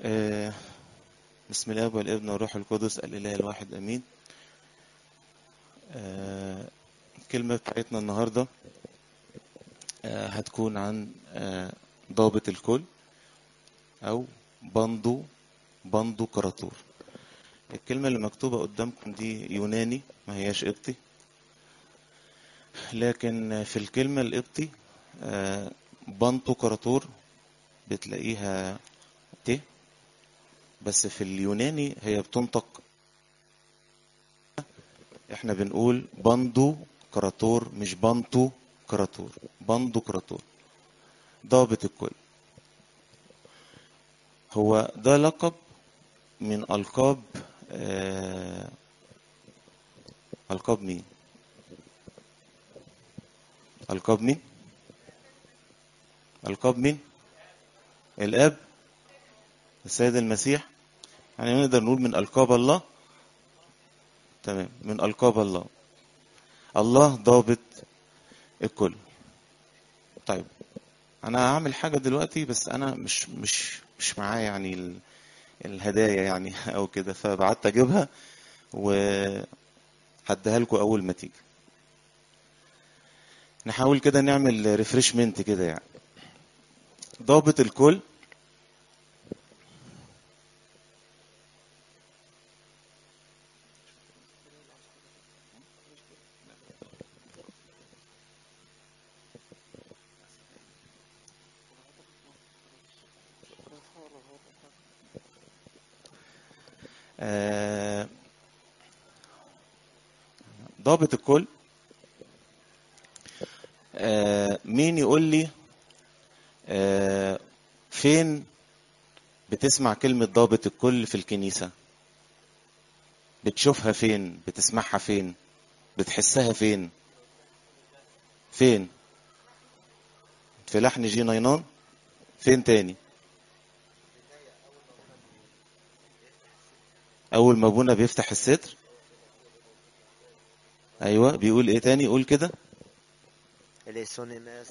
آه، بسم الله والابن والروح القدس الإله الواحد أمين. الكلمة بتاعتنا النهاردة هتكون عن ضابط الكل أو بندو كراتور. الكلمة اللي مكتوبة قدامكم دي يوناني، ما هياش قبطي، لكن في الكلمة القبطي بندو كراتور بتلاقيها ت، بس في اليوناني هي بتنطق. احنا بنقول بندو كراتور مش بنتو كراتور، بندو كراتور ضابط الكل. هو ده لقب من ألقاب ألقاب مين؟ ألقاب مين؟ ألقاب مين؟ الآب، السيد المسيح. يعني نقدر نقول من ألقاب الله. تمام، من ألقاب الله. الله ضابط الكل. طيب أنا هعمل حاجة دلوقتي، بس أنا مش معايا يعني الهدايا يعني أو كده، فبعت أجيبها وهديها لكم أول ما تيجي. نحاول كده نعمل ريفريشمنت كده يعني. ضابط الكل آه، ضابط الكل. مين يقول لي فين بتسمع كلمة ضابط الكل في الكنيسة؟ بتشوفها فين؟ بتسمعها فين؟ بتحسها فين؟ فين؟ في لحن جي ناينان؟ فين تاني؟ أول ما أبونا بيفتح الستر. أيوة، بيقول إيه تاني؟ قول كده. Eleisonimes,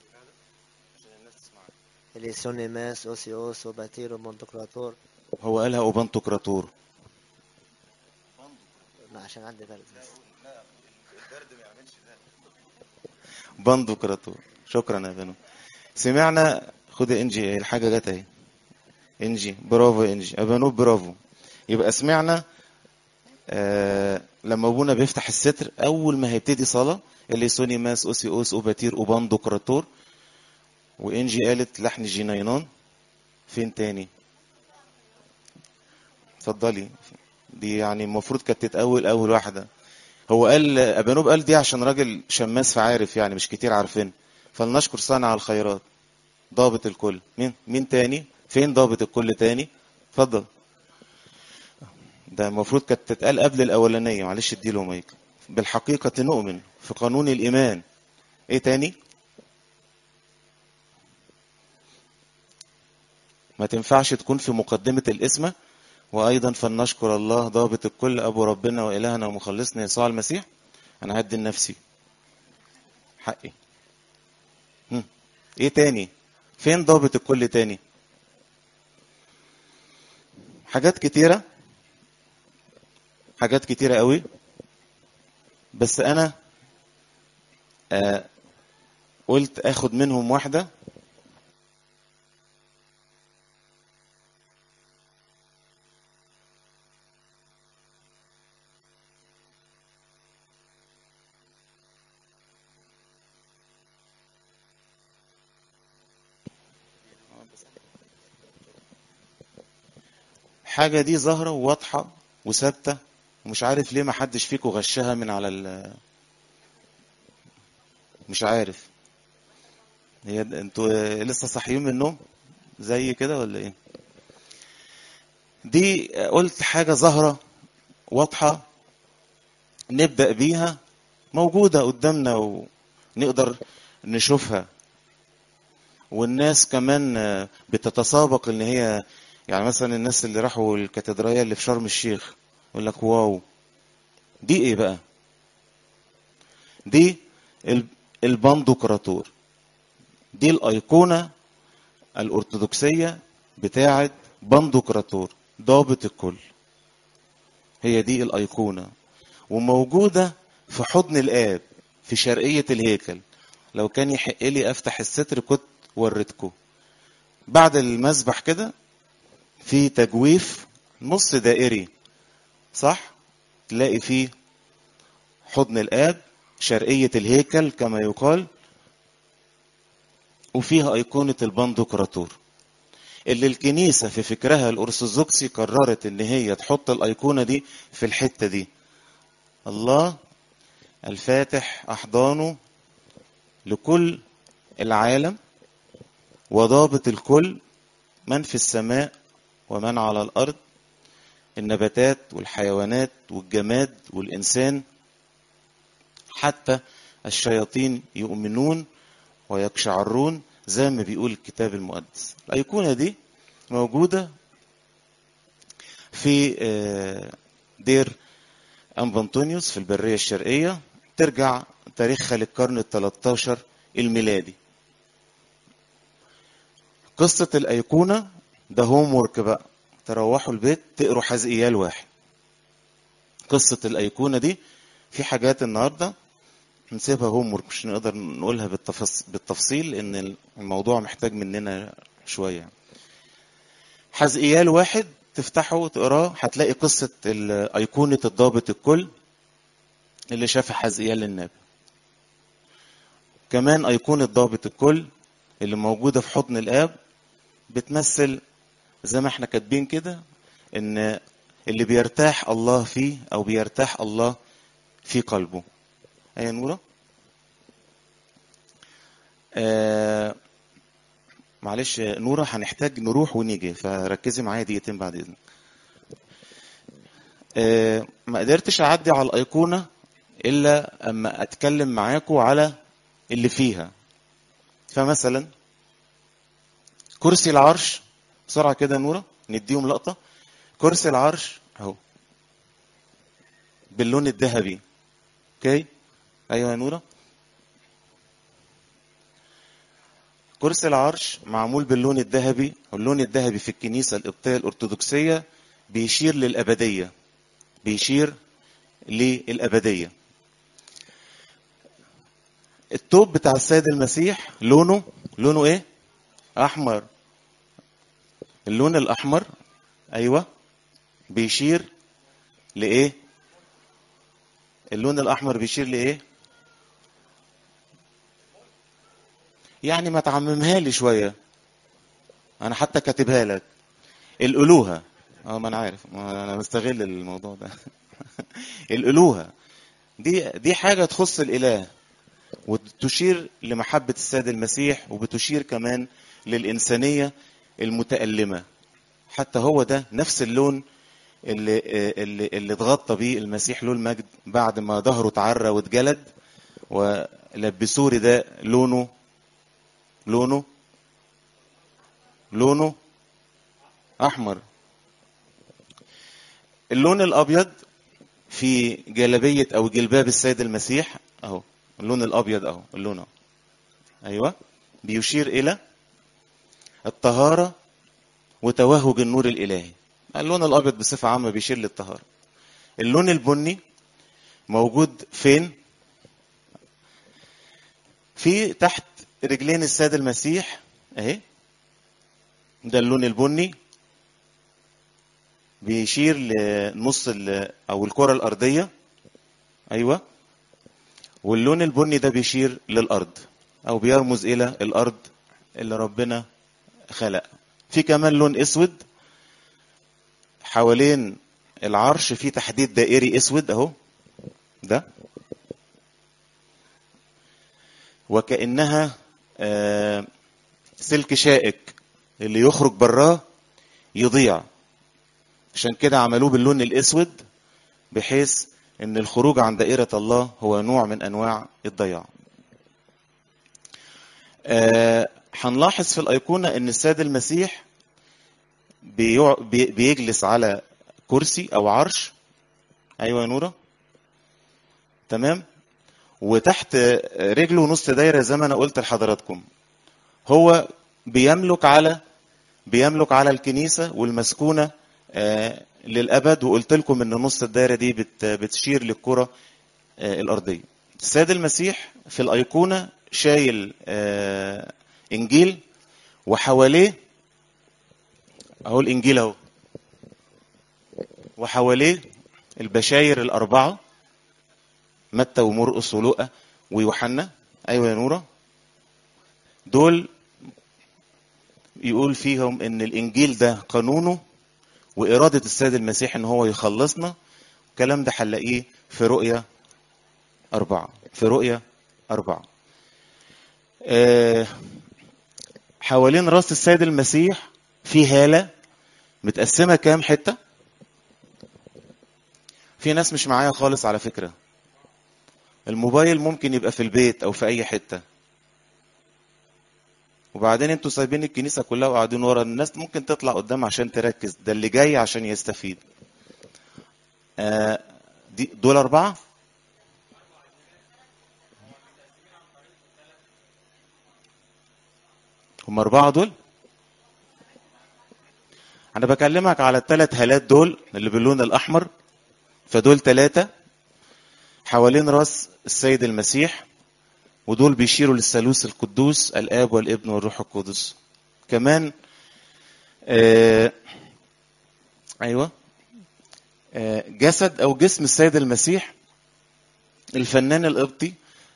Eleisonimes, Osios, Obatiro, Montocrator. هو قالها أوبانتوكراتور. عشان عندي برد. باندوكراتور. شكرا يا بنو. سمعنا. خد انجي، الحاجة جت اهي. انجي برافو، انجي ابانوب برافو. يبقى سمعنا لما ابونا بيفتح الستر اول ما هيبتدي صلاة، اللي سوني ماس اوسي اوس اوباتير اوباندوكراتور. وانجي قالت لحن جينينان. فين تاني؟ اتفضلي. دي يعني المفروض كانت تتأول اول واحدة. هو قال ابانوب، قال دي عشان راجل شماس فعارف، يعني مش كتير عارفين. فلنشكر صانع الخيرات ضابط الكل. مين تاني؟ فين ضابط الكل تاني؟ اتفضل. ده المفروض كانت تتقال قبل الاولانيه، معلش اديله مايك. بالحقيقه نؤمن في قانون الايمان. ايه تاني؟ ما تنفعش تكون في مقدمه الاسم. وايضا فلنشكر الله ضابط الكل ابو ربنا والهنا ومخلصنا يسوع المسيح. انا هدي لنفسي حقي. ايه تاني؟ فين ضابط الكل تاني؟ حاجات كتيره، حاجات كتيره قوي. بس انا آه قلت اخد منهم واحده. حاجة دي ظاهرة وواضحة وثابتة، ومش عارف ليه ما حدش فيكم غشها من على مش عارف. هي انتوا لسه صاحيين من النوم زي كده ولا ايه؟ دي قلت حاجة ظاهرة واضحة نبدأ بيها، موجودة قدامنا ونقدر نشوفها. والناس كمان بتتسابق ان هي، يعني مثلا الناس اللي راحوا الكاتدرائية اللي في شرم الشيخ يقول لك واو. دي ايه بقى؟ دي البندقراطور. دي الأيقونة الأرثوذكسية بتاعة بندقراطور ضابط الكل. هي دي الأيقونة، وموجودة في حضن الآب في شرقية الهيكل. لو كان يحق لي أفتح الستر كنت وريتكم. بعد المسبح كده في تجويف نص دائري، صح؟ تلاقي فيه حضن الآب شرقية الهيكل كما يقال، وفيها أيقونة البندقراطور اللي الكنيسة في فكرها الأرثوذكسي قررت إن هي تحط الأيقونة دي في الحتة دي. الله الفاتح أحضانه لكل العالم وضابط الكل، من في السماء ومن على الأرض، النباتات والحيوانات والجماد والإنسان، حتى الشياطين يؤمنون ويقشعرون زي ما بيقول الكتاب المقدس. الأيقونة دي موجودة في دير أنبا أنطونيوس في البرية الشرقية، ترجع تاريخها للقرن ال13 الميلادي. قصة الأيقونة ده هوم وورك بقى، تروحوا البيت تقروا حزقيال 1. قصة الأيقونة دي في حاجات النهاردة نسيبها هوم وورك، مش نقدر نقولها بالتفصيل لأن الموضوع محتاج مننا شوية. حزقيال 1 تفتحه وتقراه هتلاقي قصة أيقونة الضابط الكل اللي شافها حزقيال النبي. كمان أيقونة ضابط الكل اللي موجودة في حضن الآب بتمثل زي ما احنا كاتبين كده ان اللي بيرتاح الله فيه او بيرتاح الله في قلبه. ايه نورة؟ معلش نورة هنحتاج نروح ونيجي، فركزي معايا دقيقتين بعد اذنك. ما قدرتش اعدي على الايقونة الا اما اتكلم معاكم على اللي فيها. فمثلا كرسي العرش، بسرعة كده نورة نديهم لقطة. كرسي العرش اهو باللون الذهبي. اوكي ايوه يا نورة. كرسي العرش معمول باللون الذهبي، واللون الذهبي في الكنيسة القبطية الأرثوذكسية بيشير للأبدية، بيشير للأبدية. التوب بتاع السيد المسيح لونه ايه؟ أحمر. اللون الأحمر أيوة بيشير لإيه؟ اللون الأحمر بيشير لإيه؟ يعني ما تعممها لي شوية، أنا حتى كاتبها لك. الألوهة، ما أنا عارف، ما أنا بستغل الموضوع ده. الألوهة دي حاجة تخص الإله، وتشير لمحبة السيد المسيح، وبتشير كمان للإنسانية المتألمة. حتى هو ده نفس اللون اللي اتغطى بيه المسيح له المجد بعد ما ظهره اتعرى واتجلد، ولبسوه رداء لونه أحمر. اللون الأبيض في جلبية أو جلباب السيد المسيح أهو، اللون الأبيض أهو، اللون أهو. أيوة بيشير إلى الطهارة وتوهج النور الإلهي. اللون الأبيض بصفة عامة بيشير للطهارة. اللون البني موجود فين؟ في تحت رجلين السيد المسيح اهي، ده اللون البني بيشير لنص او الكرة الأرضية. أيوة. واللون البني ده بيشير للأرض أو بيرمز إلى الأرض اللي ربنا خلق. في كمان لون اسود حوالين العرش، في تحديد دائري اسود اهو، ده وكأنها سلك شائك اللي يخرج براه يضيع، عشان كده عملوه باللون الاسود بحيث ان الخروج عن دائرة الله هو نوع من انواع الضياع. هنلاحظ في الايقونة ان السيد المسيح بيجلس على كرسي او عرش. ايوه يا نورة تمام. وتحت رجله نص دايرة زي ما انا قلت لحضراتكم، هو بيملك على بيملك على الكنيسة والمسكونة للأبد. وقلت لكم ان نص الدائرة دي بتشير للكرة الأرضية. السيد المسيح في الأيقونة شايل إنجيل، وحواليه اهو الإنجيل اهو، وحواليه البشاير الأربعة، متى ومرقس ولوقا ويوحنا. أيوة يا نورة. دول يقول فيهم ان الإنجيل ده قانونه وإرادة السيد المسيح ان هو يخلصنا. الكلام ده هنلاقيه في رؤيا 4. في رؤيا 4 حوالين راس السيد المسيح في هالة متقسمة كام حتة. في ناس مش معايا خالص على فكرة. الموبايل ممكن يبقى في البيت او في اي حتة، وبعدين انتوا سايبين الكنيسة كلها وقاعدين ورا. الناس ممكن تطلع قدام عشان تركز، ده اللي جاي عشان يستفيد. دول 4. هم 4 دول. انا بكلمك على ال3 هالات دول اللي باللون الاحمر. فدول 3 حوالين راس السيد المسيح، ودول بيشيروا للثالوث القدوس الآب والابن والروح القدس. كمان ايوه جسد او جسم السيد المسيح. الفنان القبطي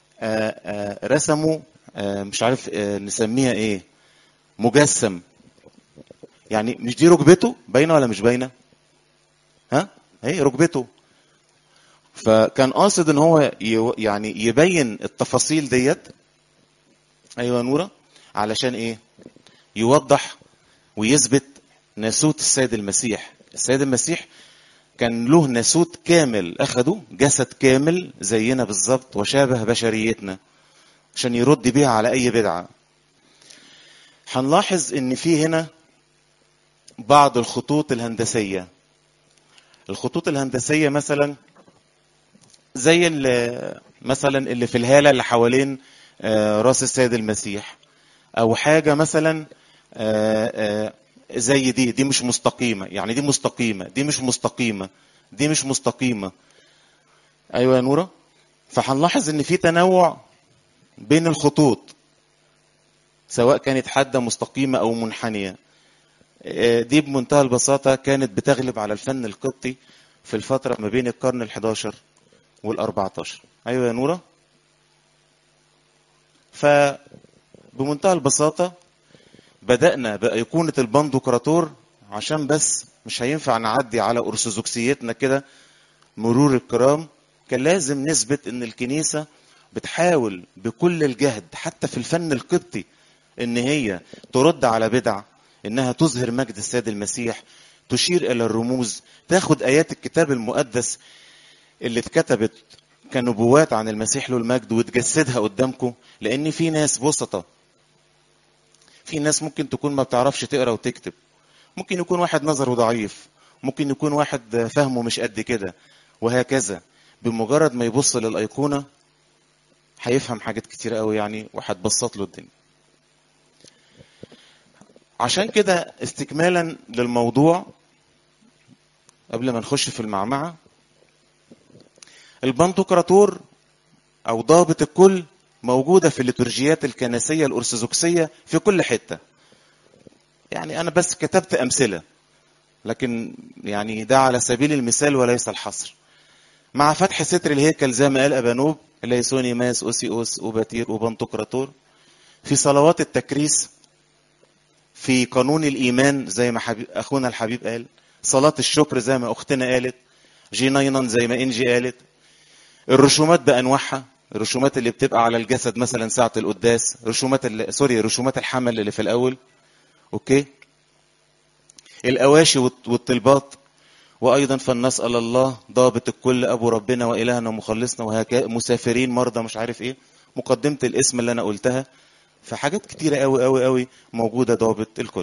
رسمه مش عارف نسميها ايه، مجسم. يعني مش دي ركبته باينه ولا مش باينه؟ ها هي ركبته. فكان قاصد ان هو يعني يبين التفاصيل ديت. ايوه نوره. علشان ايه؟ يوضح ويثبت ناسوت السيد المسيح. السيد المسيح كان له ناسوت كامل، اخده جسد كامل زينا بالظبط وشابه بشريتنا عشان يرد بيها على اي بدعة. هنلاحظ ان في هنا بعض الخطوط الهندسية. الخطوط الهندسية مثلا زي مثلا اللي في الهالة اللي حوالين راس السيد المسيح، او حاجة مثلا زي دي مش مستقيمة، يعني دي مستقيمة، دي مش مستقيمة، دي مش مستقيمة. ايوه يا نورة. فهنلاحظ ان في تنوع بين الخطوط، سواء كانت حادة مستقيمة او منحنية. دي بمنتهى البساطة كانت بتغلب على الفن القبطي في الفترة ما بين القرن ال11 وال14. ايوه يا نورة. فبمنتهى البساطة بدأنا بأيقونة البندقراطور، عشان بس مش هينفع نعدي على أرثوذكسيتنا كده مرور الكرام. كان لازم نثبت ان الكنيسة بتحاول بكل الجهد حتى في الفن القبطي ان هي ترد على بدع، انها تظهر مجد السيد المسيح، تشير الى الرموز، تاخد ايات الكتاب المقدس اللي اتكتبت كنبوات عن المسيح له المجد وتجسدها قدامكم. لان في ناس بسطة، في ناس ممكن تكون ما بتعرفش تقرا وتكتب، ممكن يكون واحد نظره ضعيف، ممكن يكون واحد فهمه مش قد كده، وهكذا. بمجرد ما يبص للأيقونة هيفهم حاجات كتير قوي يعني، وهتبسط له الدنيا. عشان كده استكمالا للموضوع قبل ما نخش في المعمعة، البندقراطور او ضابط الكل موجودة في الليتورجيات الكنسية الأرثوذكسية في كل حتة. يعني انا بس كتبت امثلة، لكن يعني ده على سبيل المثال وليس الحصر. مع فتح ستر الهيكل زي ما قال أبانوب، ليسوني ماس أوسيوس أوباتير وبنتقراطور، في صلوات التكريس، في قانون الإيمان زي ما أخونا الحبيب قال، صلاة الشكر زي ما أختنا قالت، جينينا زي ما إنجي قالت، الرسومات بأنواعها، الرسومات اللي بتبقى على الجسد مثلا ساعة القداس، رسومات الحمل اللي في الأول، أوكي، الأواشي والطلبات. وأيضا فلنسأل الله ضابط الكل أبو ربنا وإلهنا ومخلصنا وهكذا، مسافرين مرضى مش عارف إيه، مقدمة الاسم اللي أنا قلتها. فحاجات كتيرة قوي قوي قوي موجودة ضابط الكل.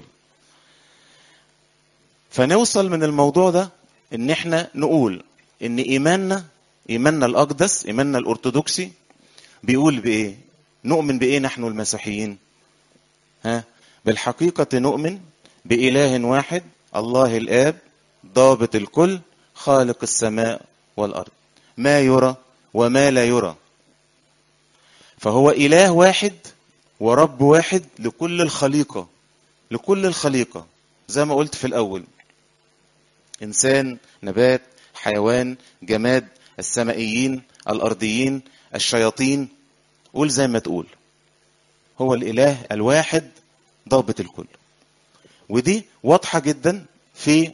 فنوصل من الموضوع ده إن إحنا نقول إن إيماننا الأقدس، إيماننا الأرثوذكسي بيقول بإيه؟ نؤمن بإيه نحن المسيحيين؟ بالحقيقة نؤمن بإله واحد الله الآب ضابط الكل خالق السماء والأرض، ما يرى وما لا يرى. فهو إله واحد ورب واحد لكل الخليقة، لكل الخليقة زي ما قلت في الأول، إنسان، نبات، حيوان، جماد، السمائيين، الأرضيين، الشياطين، قول زي ما تقول. هو الإله الواحد ضابط الكل. ودي واضحة جدا في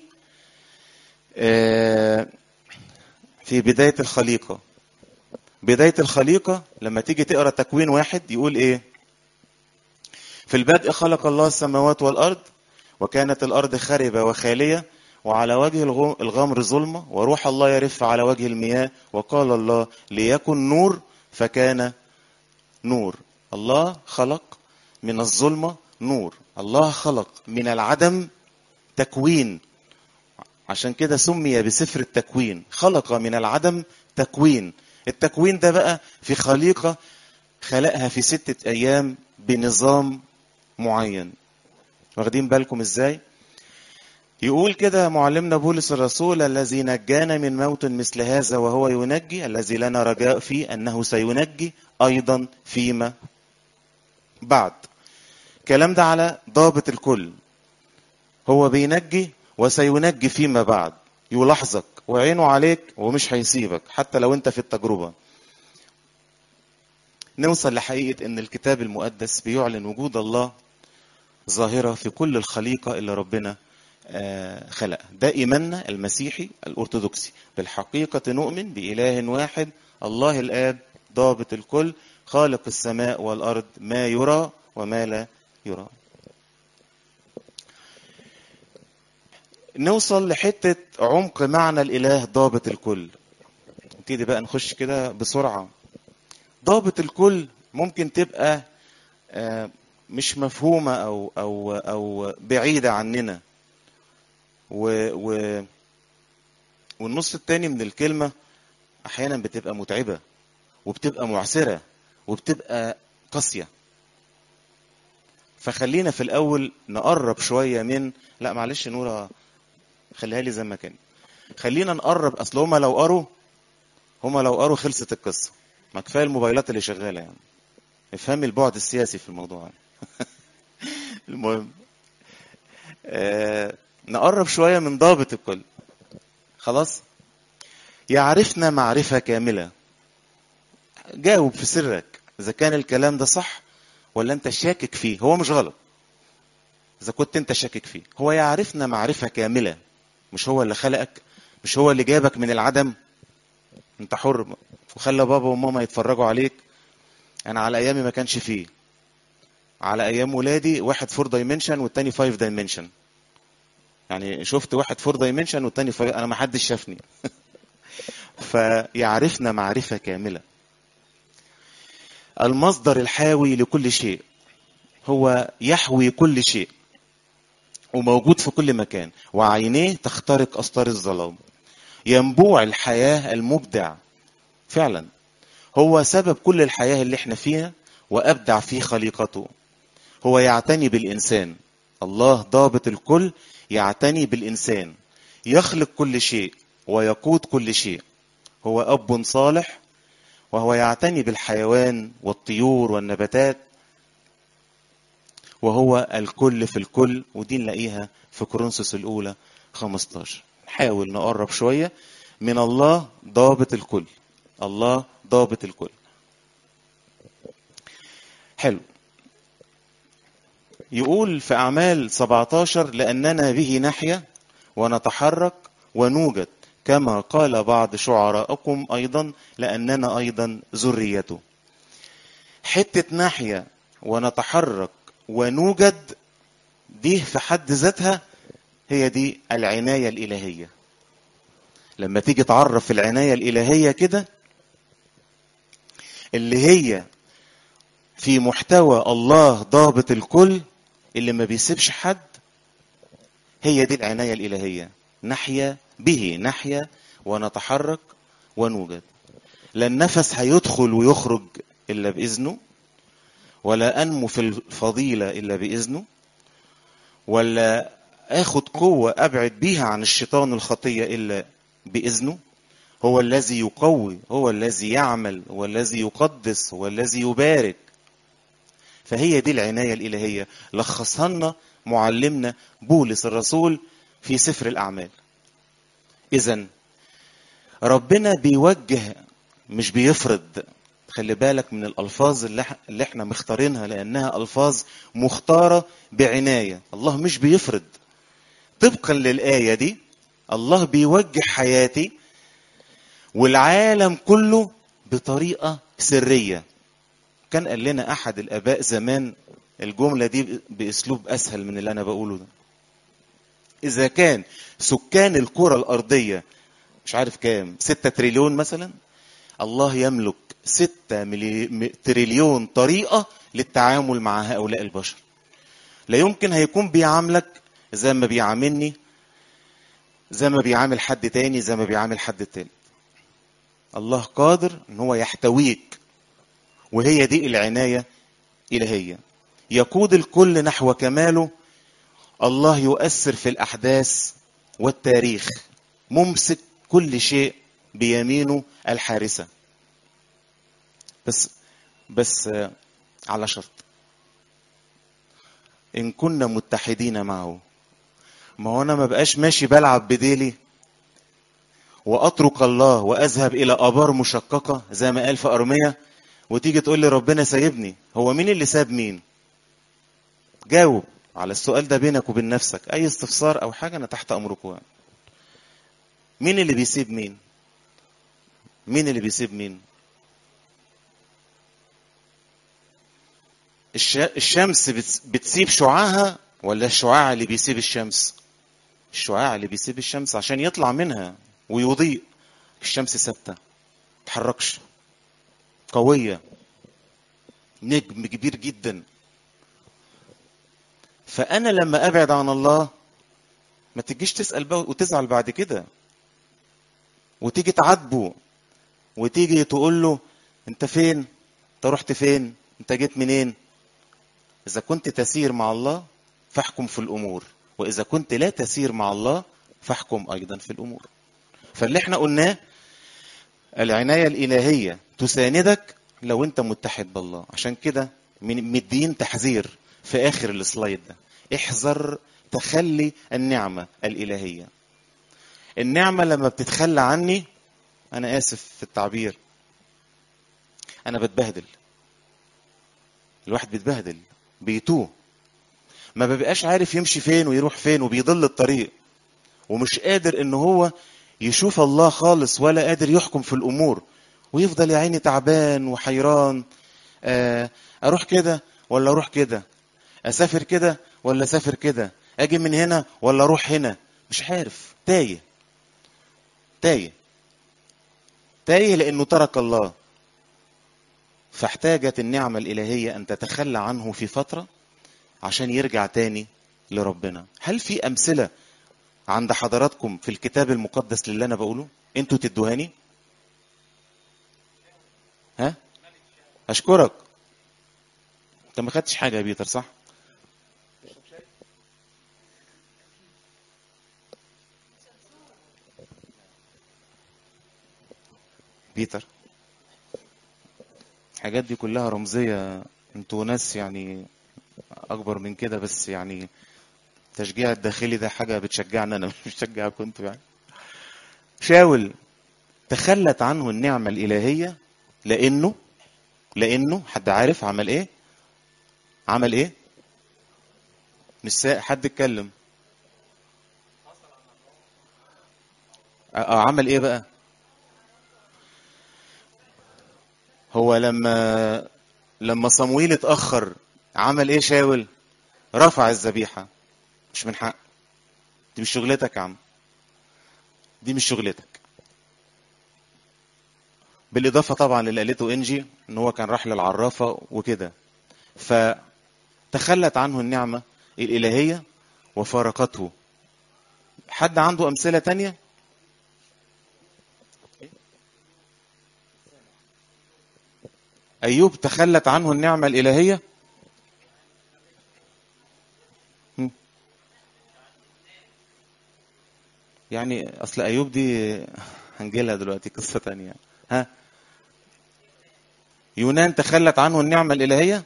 بداية الخليقة. بداية الخليقة لما تيجي تقرأ تكوين واحد يقول ايه؟ في البدء خلق الله السماوات والأرض وكانت الأرض خاربة وخالية وعلى وجه الغمر ظلمة وروح الله يرف على وجه المياه وقال الله ليكن نور فكان نور. الله خلق من الظلمة نور، الله خلق من العدم تكوين، عشان كده سمي بسفر التكوين. خلق من العدم تكوين. التكوين ده بقى في خليقة خلقها في 6 أيام بنظام معين. واخدين بالكم ازاي؟ يقول كده معلمنا بولس الرسول الذي نجانا من موت مثل هذا وهو ينجي الذي لنا رجاء فيه أنه سينجي أيضا فيما بعد. كلام ده على ضابط الكل، هو بينجي وسينجي فيما بعد، يلاحظك وعينه عليك ومش هيسيبك حتى لو انت في التجربة. نوصل لحقيقة ان الكتاب المقدس بيعلن وجود الله ظاهرة في كل الخليقة اللي ربنا خلقها. ده إيماننا المسيحي الأرثوذكسي، بالحقيقة نؤمن بإله واحد الله الآب ضابط الكل خالق السماء والأرض ما يرى وما لا يرى. نوصل لحتة عمق معنى الإله ضابط الكل. نبتدي بقى نخش كده بسرعة. ضابط الكل ممكن تبقى مش مفهومة أو بعيدة عننا، والنص التاني من الكلمة أحيانا بتبقى متعبة وبتبقى معسرة وبتبقى قاسية. فخلينا في الأول نقرب شوية من، لا معلش نورة خليها لي زي ما كان، خلينا نقرب. أصل هما لو قروا خلصت القصة، ما كفاية الموبايلات اللي شغالة يعني. افهمي البعد السياسي في الموضوع. المهم نقرب شوية من ضابط الكل. خلاص، يعرفنا معرفة كاملة. جاوب في سرك إذا كان الكلام ده صح ولا أنت شاكك فيه. هو مش غلط إذا كنت أنت شاكك فيه. هو يعرفنا معرفة كاملة. مش هو اللي خلقك؟ مش هو اللي جابك من العدم؟ أنت حر وخلى بابا وماما يتفرجوا عليك. أنا على أيامي ما كانش فيه، على أيام ولادي واحد 4 دايمنشن والتاني 5 دايمنشن. يعني شفت واحد 4 دايمنشن والتاني 5، أنا ما حدش شافني. فيعرفنا معرفة كاملة. المصدر الحاوي لكل شيء، هو يحوي كل شيء وموجود في كل مكان، وعينيه تخترق أستار الظلام. ينبوع الحياة المبدع فعلا، هو سبب كل الحياة اللي احنا فيها وأبدع في خليقته. هو يعتني بالإنسان. الله ضابط الكل يعتني بالإنسان، يخلق كل شيء ويقود كل شيء. هو أب صالح وهو يعتني بالحيوان والطيور والنباتات، وهو الكل في الكل. ودي نلاقيها في كورنثوس الأولى 15. نحاول نقرب شوية من الله ضابط الكل. الله ضابط الكل. حلو. يقول في أعمال 17 لأننا به نحيا ونتحرك ونوجد كما قال بعض شعراءكم أيضا لأننا أيضا ذريته. حتة نحيا ونتحرك ونوجد دي في حد ذاتها هي دي العناية الإلهية. لما تيجي تعرف العناية الإلهية كده اللي هي في محتوى الله ضابط الكل اللي ما بيسيبش حد، هي دي العناية الإلهية. نحيا به، نحيا ونتحرك ونوجد. لا النفس هيدخل ويخرج إلا بإذنه، ولا أنمو في الفضيلة إلا بإذنه، ولا اخد قوة ابعد بيها عن الشيطان والخطية الا باذنه. هو الذي يقوي، هو الذي يعمل، هو الذي يقدس، هو الذي يبارك. فهي دي العناية الالهية لخصها لنا معلمنا بولس الرسول في سفر الاعمال. اذا ربنا بيوجه مش بيفرض. خلي بالك من الألفاظ اللي احنا مختارينها، لأنها ألفاظ مختارة بعناية. الله مش بيفرض. طبقا للآية دي الله بيوجه حياتي والعالم كله بطريقة سرية. كان قال لنا أحد الآباء زمان الجملة دي بأسلوب أسهل من اللي أنا بقوله ده. إذا كان سكان الكرة الأرضية مش عارف كام، 6 تريليون مثلا، الله يملك 6 تريليون طريقة للتعامل مع هؤلاء البشر. لا يمكن هيكون بيعاملك زي ما بيعاملني، زي ما بيعامل حد تاني، زي ما بيعامل حد تاني. الله قادر ان هو يحتويك، وهي دي العناية الإلهية. يقود الكل نحو كماله. الله يؤثر في الأحداث والتاريخ، ممسك كل شيء بيمينه الحارسة. بس على شرط، إن كنا متحدين معه. ما هو أنا ما بقاش ماشي بلعب بديلي وأترك الله وأذهب إلى آبار مشققة زي ما قال في أرمية، وتيجي تقول لي ربنا سايبني. هو مين اللي ساب مين؟ جاوب على السؤال ده بينك وبين نفسك. أي استفسار أو حاجة أنا تحت أمركم. مين اللي بيسيب مين؟ مين اللي بيسيب مين؟ الشمس بتسيب شعاعها ولا الشعاع اللي بيسيب الشمس؟ الشعاع اللي بيسيب الشمس عشان يطلع منها ويضيء. الشمس ثابته، تتحركش، قويه، نجم كبير جدا. فانا لما ابعد عن الله ما تجيش تسال بقى وتزعل بعد كده، وتيجي تعاتبه، وتيجي تقول له انت فين؟ انت رحت فين؟ انت جيت منين؟ اذا كنت تسير مع الله فاحكم في الامور، واذا كنت لا تسير مع الله فاحكم ايضا في الامور. فاللي احنا قلناه العناية الإلهية تساندك لو انت متحد بالله. عشان كده مدين تحذير في آخر السلايد ده: احذر تخلي النعمة الإلهية. النعمة لما بتتخلى عني، أنا آسف في التعبير، أنا بتبهدل. الواحد بيتبهدل، بيتوه، ما بيبقاش عارف يمشي فين ويروح فين، وبيضل الطريق، ومش قادر إن هو يشوف الله خالص، ولا قادر يحكم في الأمور، ويفضل يا عيني تعبان وحيران. اروح كده ولا اروح كده، اسافر كده ولا اسافر كده، اجي من هنا ولا اروح هنا، مش عارف، تايه تايه تايه لانه ترك الله. فاحتاجت النعمة الإلهية ان تتخلى عنه في فترة عشان يرجع تاني لربنا. هل في امثلة عند حضراتكم في الكتاب المقدس للي انا بقوله؟ انتوا تدوهاني. ها، اشكرك. انت ما خدتش حاجة يا بيتر، صح؟ بيتر، الحاجات دي كلها رمزية. انتوا ناس يعني اكبر من كده، بس يعني التشجيع الداخلي ده حاجة بتشجعنا، انا مش بشجعكم انتوا يعني. شاول تخلت عنه النعمة الإلهية لأنه حد عارف عمل ايه؟ عمل ايه؟ مش حد اتكلم. عمل ايه بقى؟ هو لما صمويل اتأخر عمل ايه شاول؟ رفع الذبيحة. مش من حق. دي مش شغلتك يا عم، دي مش شغلتك. بالإضافة طبعا للي قالته إنجي إن هو كان راح للعرافة وكده. فتخلت عنه النعمة الإلهية وفارقته. حد عنده أمثلة تانية؟ أيوب تخلت عنه النعمة الإلهية. يعني اصل ايوب دي هنجيلها دلوقتي قصة تانية. ها، يونان تخلت عنه النعمة الإلهية؟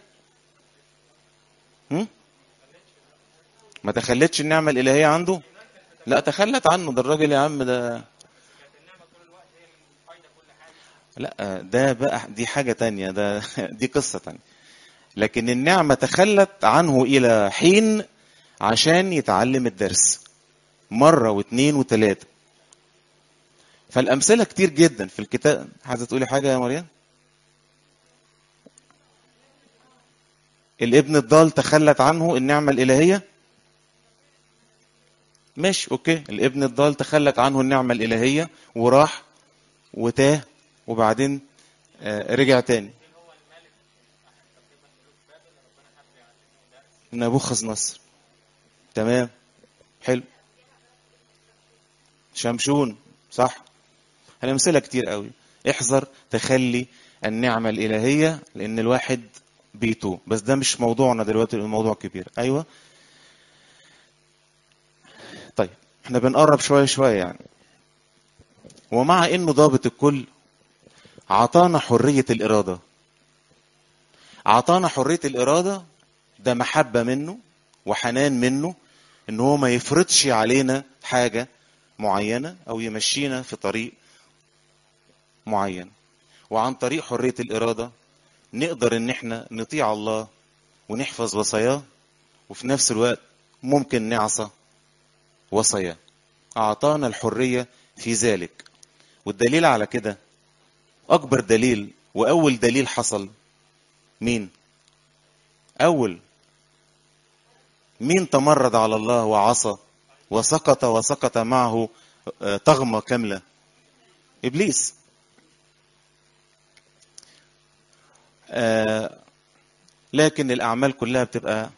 هم؟ ما تخلتش النعمة الإلهية عنده؟ لا تخلت عنه، ده الراجل يا عم ده. لا ده بقى دي حاجة تانية، ده دي قصة تانية. لكن النعمة تخلت عنه إلى حين عشان يتعلم الدرس، مرة واثنين وثلاثة. فالأمثلة كتير جدا في الكتاب. عايزة تقولي حاجة يا مريم؟ الابن الضال تخلت عنه النعمة الإلهية؟ ماشي اوكي، الابن الضال تخلت عنه النعمة الإلهية وراح وتاه، وبعدين رجع تاني. نبوخذ نصر، تمام، حلو. شمشون، صح. الأمثلة كتير قوي. احذر تخلي النعمة الإلهية، لأن الواحد بيتوه. بس ده مش موضوعنا دلوقتي، الموضوع كبير. أيوة. طيب احنا بنقرب شوية شوية يعني. ومع انه ضابط الكل عطانا حرية الإرادة. عطانا حرية الإرادة، ده محبة منه وحنان منه، ان هو ما يفرضش علينا حاجة معينة او يمشينا في طريق معين. وعن طريق حرية الإرادة نقدر ان احنا نطيع الله ونحفظ وصاياه، وفي نفس الوقت ممكن نعصى وصاياه. أعطانا الحرية في ذلك. والدليل على كده، أكبر دليل وأول دليل حصل مين؟ مين تمرد على الله وعصى وسقط معه طغمة كاملة؟ إبليس. لكن الأعمال كلها بتبقى،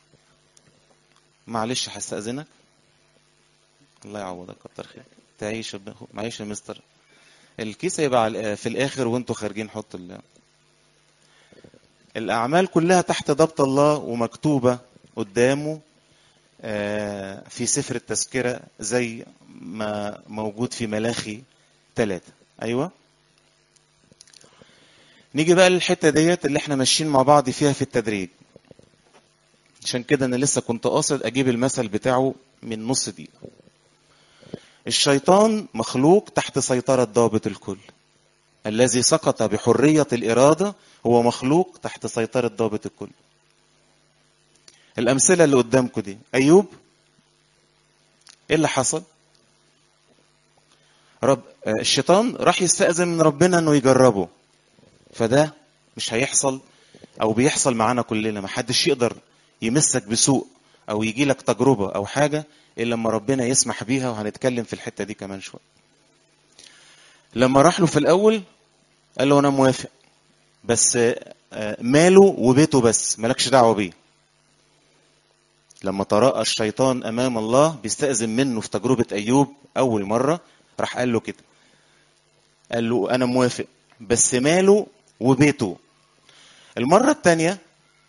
معلش هستأذنك، الله يعوضك، كتر خير، تعيش معيش يا مستر. الكيس هيبقى في الآخر وانتوا خارجين حط الأعمال كلها تحت ضبط الله ومكتوبة قدامه في سفر التذكرة زي ما موجود في ملاخي 3. أيوة. نيجي بقى للحتة ديت اللي احنا ماشيين مع بعض فيها في التدريج. عشان كده أنا لسه كنت قاصد أجيب المثل بتاعه من نص دقيقة. الشيطان مخلوق تحت سيطرة ضابط الكل. الذي سقط بحرية الإرادة هو مخلوق تحت سيطرة ضابط الكل. الأمثلة اللي قدامكم دي، أيوب، إيه اللي حصل؟ الشيطان راح يستأذن من ربنا إنه يجربه. فده مش هيحصل، أو بيحصل معانا كلنا. محدش يقدر يمسك بسوء أو يجي لك تجربة أو حاجة إلا لما ربنا يسمح بيها، وهنتكلم في الحتة دي كمان شوية. لما راح له في الأول قال له أنا موافق، بس ماله وبيته بس، مالكش دعوة بيه. لما تراءى الشيطان أمام الله بيستأذن منه في تجربة أيوب أول مرة، راح قال له كده، قال له أنا موافق بس ماله وبيته. المرة التانية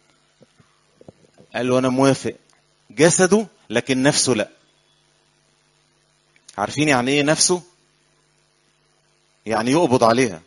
قال له أنا موافق جسده لكن نفسه لا. عارفين يعني إيه نفسه؟ يعني يقبض عليها.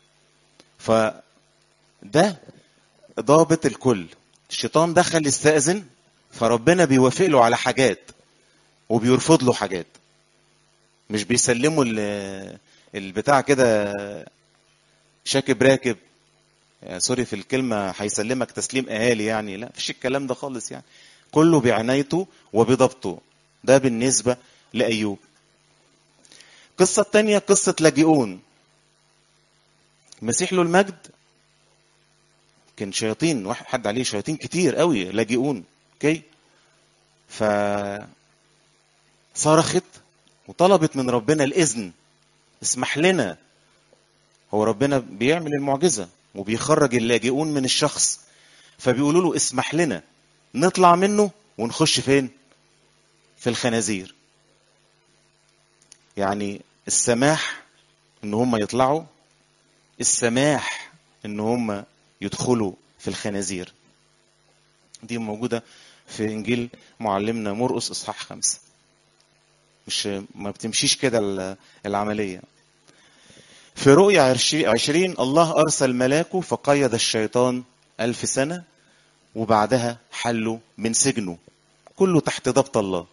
فده ضابط الكل. الشيطان دخل يستأذن، فربنا بيوافق له على حاجات وبيرفض له حاجات. مش بيسلموا البتاع كده شاكب راكب، سوري في الكلمة، هيسلمك تسليم أهالي يعني. لا، فيش الكلام ده خالص يعني. كله بعنايته وبضبطه. ده بالنسبة لأيوب. قصة تانية قصة لاجئون. مسيح له المجد كان شياطين، واحد حد عليه شياطين كتير قوي لاجئون. اوكي، فصرخت وطلبت من ربنا الإذن، اسمح لنا. هو ربنا بيعمل المعجزة وبيخرج اللاجئون من الشخص، فبيقولوا له اسمح لنا نطلع منه ونخش فين؟ في الخنازير. يعني السماح ان هم يطلعوا، السماح ان هم يدخلوا في الخنازير. دي موجودة في انجيل معلمنا مرقس اصحاح 5. مش ما بتمشيش كده العملية. في رؤيا 20 الله أرسل ملاكه فقيد الشيطان 1000 سنة، وبعدها حله من سجنه، كله تحت ضبط الله.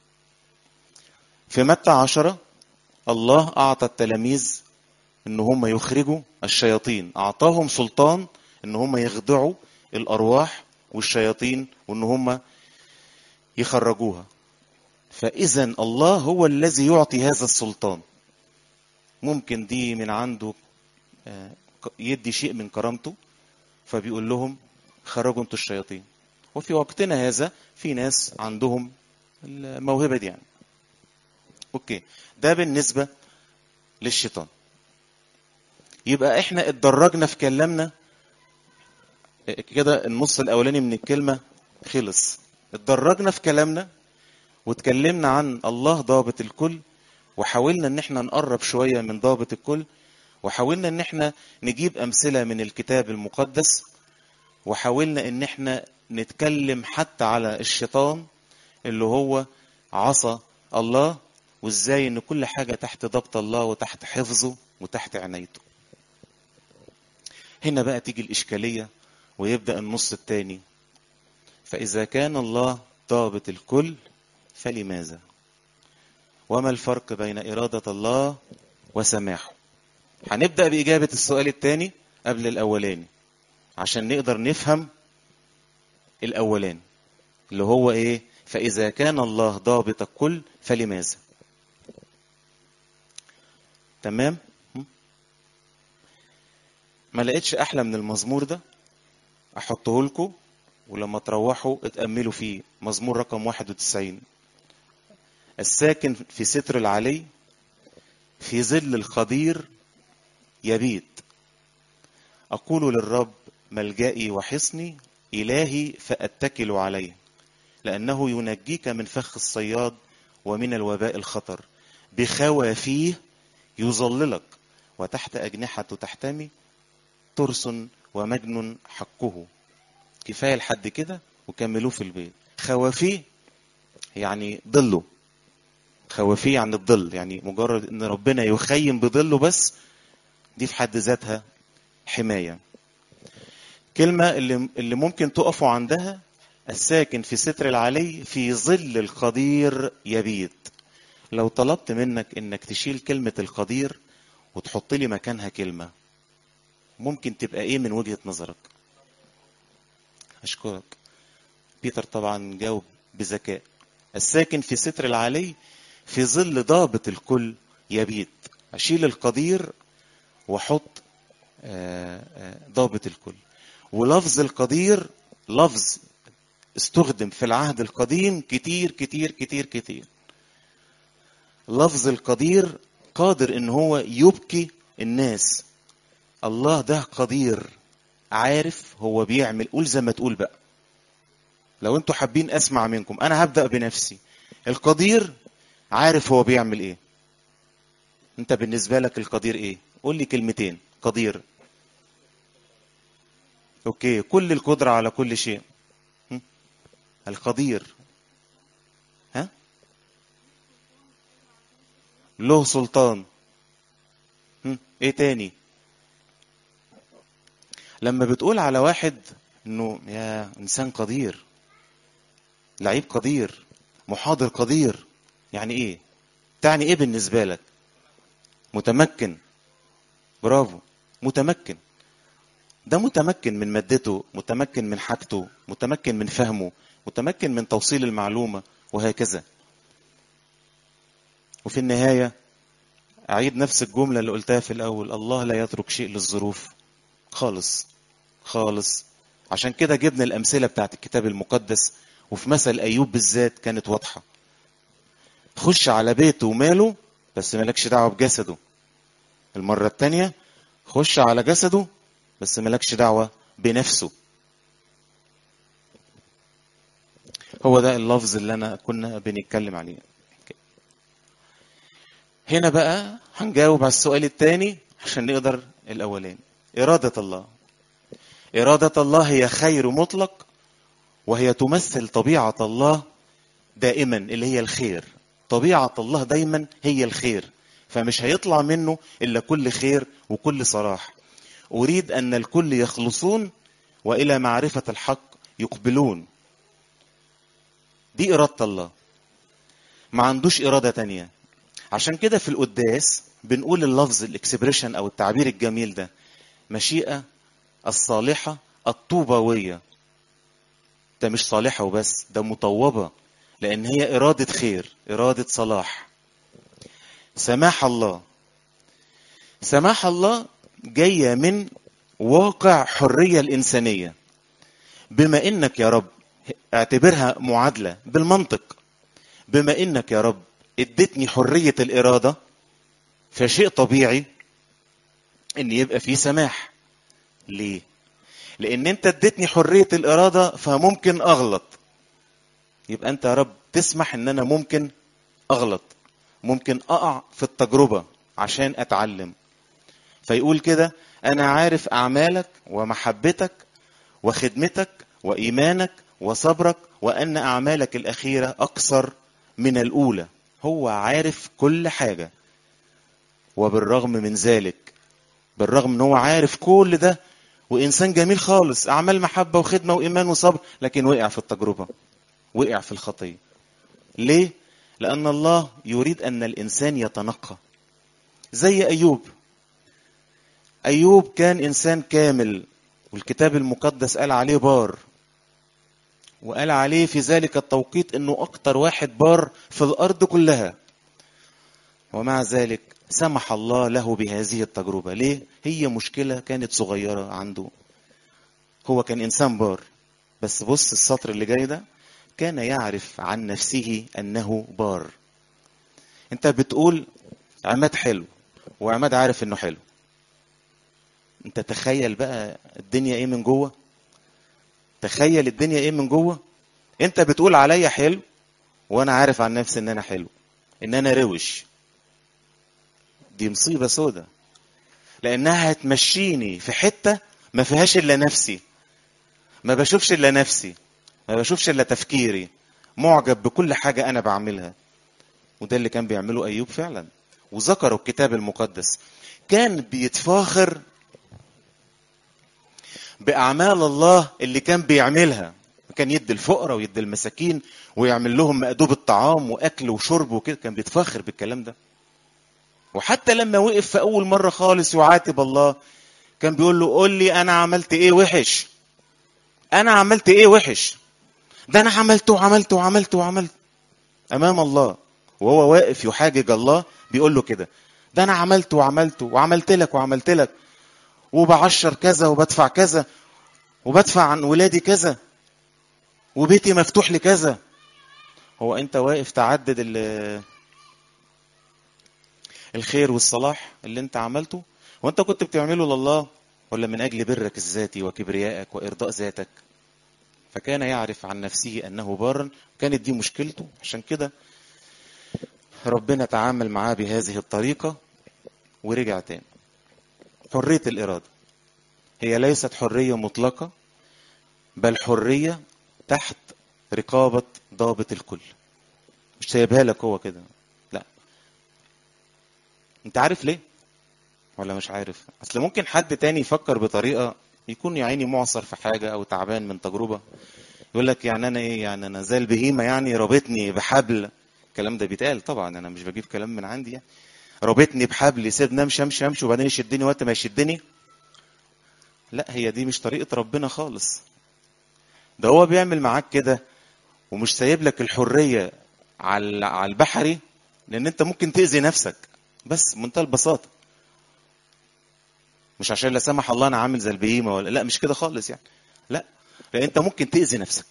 في متى 10 الله أعطى التلاميذ إن هم يخرجوا الشياطين، أعطاهم سلطان إن هم يخضعوا الأرواح والشياطين وإن هم يخرجوها. فإذا الله هو الذي يعطي هذا السلطان. ممكن دي من عنده يدي شيء من كرامته، فبيقول لهم خرجوا انتوا الشياطين. وفي وقتنا هذا في ناس عندهم الموهبة دي يعني. اوكي، ده بالنسبة للشيطان. يبقى احنا اتدرجنا في كلامنا كده، النص الاولاني من الكلمة خلص. اتدرجنا في كلامنا واتكلمنا عن الله ضابط الكل، وحاولنا ان احنا نقرب شوية من ضابط الكل، وحاولنا ان احنا نجيب امثلة من الكتاب المقدس، وحاولنا ان احنا نتكلم حتى على الشيطان اللي هو عصى الله، وازاي ان كل حاجة تحت ضبط الله وتحت حفظه وتحت عنايته. هنا بقى تيجي الاشكالية ويبدأ النص الثاني. فاذا كان الله ضابط الكل فلماذا؟ وما الفرق بين إرادة الله وسماحه؟ هنبدأ بإجابة السؤال الثاني قبل الأولاني عشان نقدر نفهم الأولاني اللي هو إيه؟ فإذا كان الله ضابط الكل فلماذا؟ تمام؟ ما لقيتش أحلى من المزمور ده، أحطه لكم ولما تروحوا اتأملوا فيه. مزمور رقم 91. الساكن في ستر العلي في ظل الخضير يبيت. أقول للرب ملجئي وحصني، إلهي فأتكل عليه، لأنه ينجيك من فخ الصياد ومن الوباء الخطر. بخوافيه يظللك، وتحت أجنحته تحتمي. ترس ومجن حقه. كفاية لحد كده وكملوه في البيت. خوافيه يعني ظله، خوافيه عن الظل، يعني مجرد ان ربنا يخيم بظله بس، دي في حد ذاتها حماية. كلمة اللي ممكن تقفوا عندها: الساكن في ستر العلي في ظل القدير يبيت. لو طلبت منك انك تشيل كلمة القدير وتحط لي مكانها كلمة، ممكن تبقى ايه من وجهة نظرك؟ اشكرك. بيتر طبعا جاوب بذكاء. الساكن في ستر العلي في ظل ضابط الكل يبيت. اشيل القدير واحط ضابط الكل. ولفظ القدير لفظ استخدم في العهد القديم كتير كتير كتير كتير. لفظ القدير قادر ان هو يبكي الناس. الله ده قدير، عارف هو بيعمل. قول زي ما تقول بقى. لو انتوا حابين اسمع منكم، انا هبدأ بنفسي. القدير عارف هو بيعمل ايه. انت بالنسبة لك القدير ايه؟ قول لي كلمتين. قدير، اوكي، كل القدرة على كل شيء. القدير ها، له سلطان. ايه تاني؟ لما بتقول على واحد انه يا انسان قدير، لعيب قدير، محاضر قدير، يعني ايه؟ تعني ايه بالنسبة لك؟ متمكن. برافو، متمكن. ده متمكن من مادته، متمكن من حاجته، متمكن من فهمه، متمكن من توصيل المعلومة، وهكذا. وفي النهاية أعيد نفس الجملة اللي قلتها في الأول: الله لا يترك شيء للظروف خالص خالص. عشان كده جبنا الأمثلة بتاعت الكتاب المقدس، وفي مثل أيوب بالذات كانت واضحة. خش على بيته وماله، بس مالكش دعوة بجسده. المرة التانية خش على جسده، بس مالكش دعوة بنفسه. هو ده اللفظ اللي كنا بنتكلم عليه. هنا بقى هنجاوب على السؤال الثاني عشان نقدر الأولاني. إرادة الله. إرادة الله هي خير مطلق، وهي تمثل طبيعة الله دائما اللي هي الخير. طبيعة الله دايما هي الخير، فمش هيطلع منه إلا كل خير وكل صلاح. أريد أن الكل يخلصون وإلى معرفة الحق يقبلون. دي إرادة الله، ما عندوش إرادة تانية. عشان كده في القداس بنقول اللفظ الاكسبريشن أو التعبير الجميل ده: مشيئة الصالحة الطوبوية. ده مش صالحة وبس، ده مطوبة، لأن هي إرادة خير، إرادة صلاح. سماح الله، سماح الله جاية من واقع حرية الإنسانية. بما إنك يا رب، اعتبرها معادلة بالمنطق، بما إنك يا رب اديتني حرية الإرادة، فشيء طبيعي إن يبقى فيه سماح. ليه؟ لأن أنت اديتني حرية الإرادة فممكن أغلط، يبقى أنت يا رب تسمح إن أنا ممكن أغلط، ممكن أقع في التجربة عشان أتعلم. فيقول كده: أنا عارف أعمالك ومحبتك وخدمتك وإيمانك وصبرك، وأن أعمالك الأخيرة أكثر من الأولى. هو عارف كل حاجة، وبالرغم من ذلك، بالرغم ان هو عارف كل ده وإنسان جميل خالص، أعمال محبة وخدمة وإيمان وصبر، لكن وقع في التجربة، وقع في الخطية. ليه؟ لأن الله يريد أن الإنسان يتنقى. زي أيوب. أيوب كان إنسان كامل، والكتاب المقدس قال عليه بار، وقال عليه في ذلك التوقيت أنه أكتر واحد بار في الأرض كلها. ومع ذلك سمح الله له بهذه التجربة. ليه؟ هي مشكلة كانت صغيرة عنده، هو كان إنسان بار. بس بص السطر اللي جاي ده: كان يعرف عن نفسه أنه بار. أنت بتقول عماد حلو، وعماد عارف أنه حلو. أنت تخيل بقى الدنيا إيه من جوه، تخيل الدنيا إيه من جوه. أنت بتقول عليا حلو، وأنا عارف عن نفسي أن أنا حلو، أن أنا روش. دي مصيبة سودة، لأنها هتمشيني في حتة ما فيهاش إلا نفسي، ما بشوفش إلا نفسي، ما بشوفش إلا تفكيري، معجب بكل حاجة أنا بعملها. وده اللي كان بيعمله أيوب فعلا، وذكروا الكتاب المقدس. كان بيتفاخر بأعمال الله اللي كان بيعملها. كان يدي الفقراء ويدي المساكين ويعمل لهم مأدوب الطعام وأكل وشرب وكده، كان بيتفاخر بالكلام ده. وحتى لما وقف في أول مرة خالص يعاتب الله، كان بيقول له: قول لي أنا عملت إيه وحش، أنا عملت إيه وحش، ده أنا عملت وعملت وعملت وعملت أمام الله. وهو واقف يحاجج الله بيقول له كده: ده أنا عملت وعملت وعملت لك وعملت لك، وبعشر كذا وبدفع كذا وبدفع عن ولادي كذا وبيتي مفتوح لكذا. هو أنت واقف تعدد الخير والصلاح اللي أنت عملته، وأنت كنت بتعمله لله ولا من أجل برك الذاتي وكبريائك وإرضاء ذاتك؟ فكان يعرف عن نفسه أنه بارا. كانت دي مشكلته، عشان كده ربنا تعامل معاه بهذه الطريقة ورجع تاني. حرية الإرادة هي ليست حرية مطلقة، بل حرية تحت رقابة ضابط الكل. مش سايبها لك هو كده، لا. انت عارف ليه ولا مش عارف؟ اصل ممكن حد تاني يفكر بطريقة، يكون يا عيني معصر في حاجة او تعبان من تجربة، يقول لك يعني انا ايه، يعني انا زي البهيمة يعني رابطني بحبل. الكلام ده بيتقال طبعا، انا مش بجيب كلام من عندي يعني. رابطني بحبل يسيبني امشي امشي امشي وبعدين يشدني وقت ما يشدني. لا، هي دي مش طريقة ربنا خالص. ده هو بيعمل معاك كده ومش سايب لك الحرية على البحري، لان انت ممكن تأذي نفسك. بس منتهى البساطة، مش عشان لا سمح الله انا عامل زي البهيمة ولا لا، مش كده خالص يعني. لا، لان انت ممكن تأذي نفسك،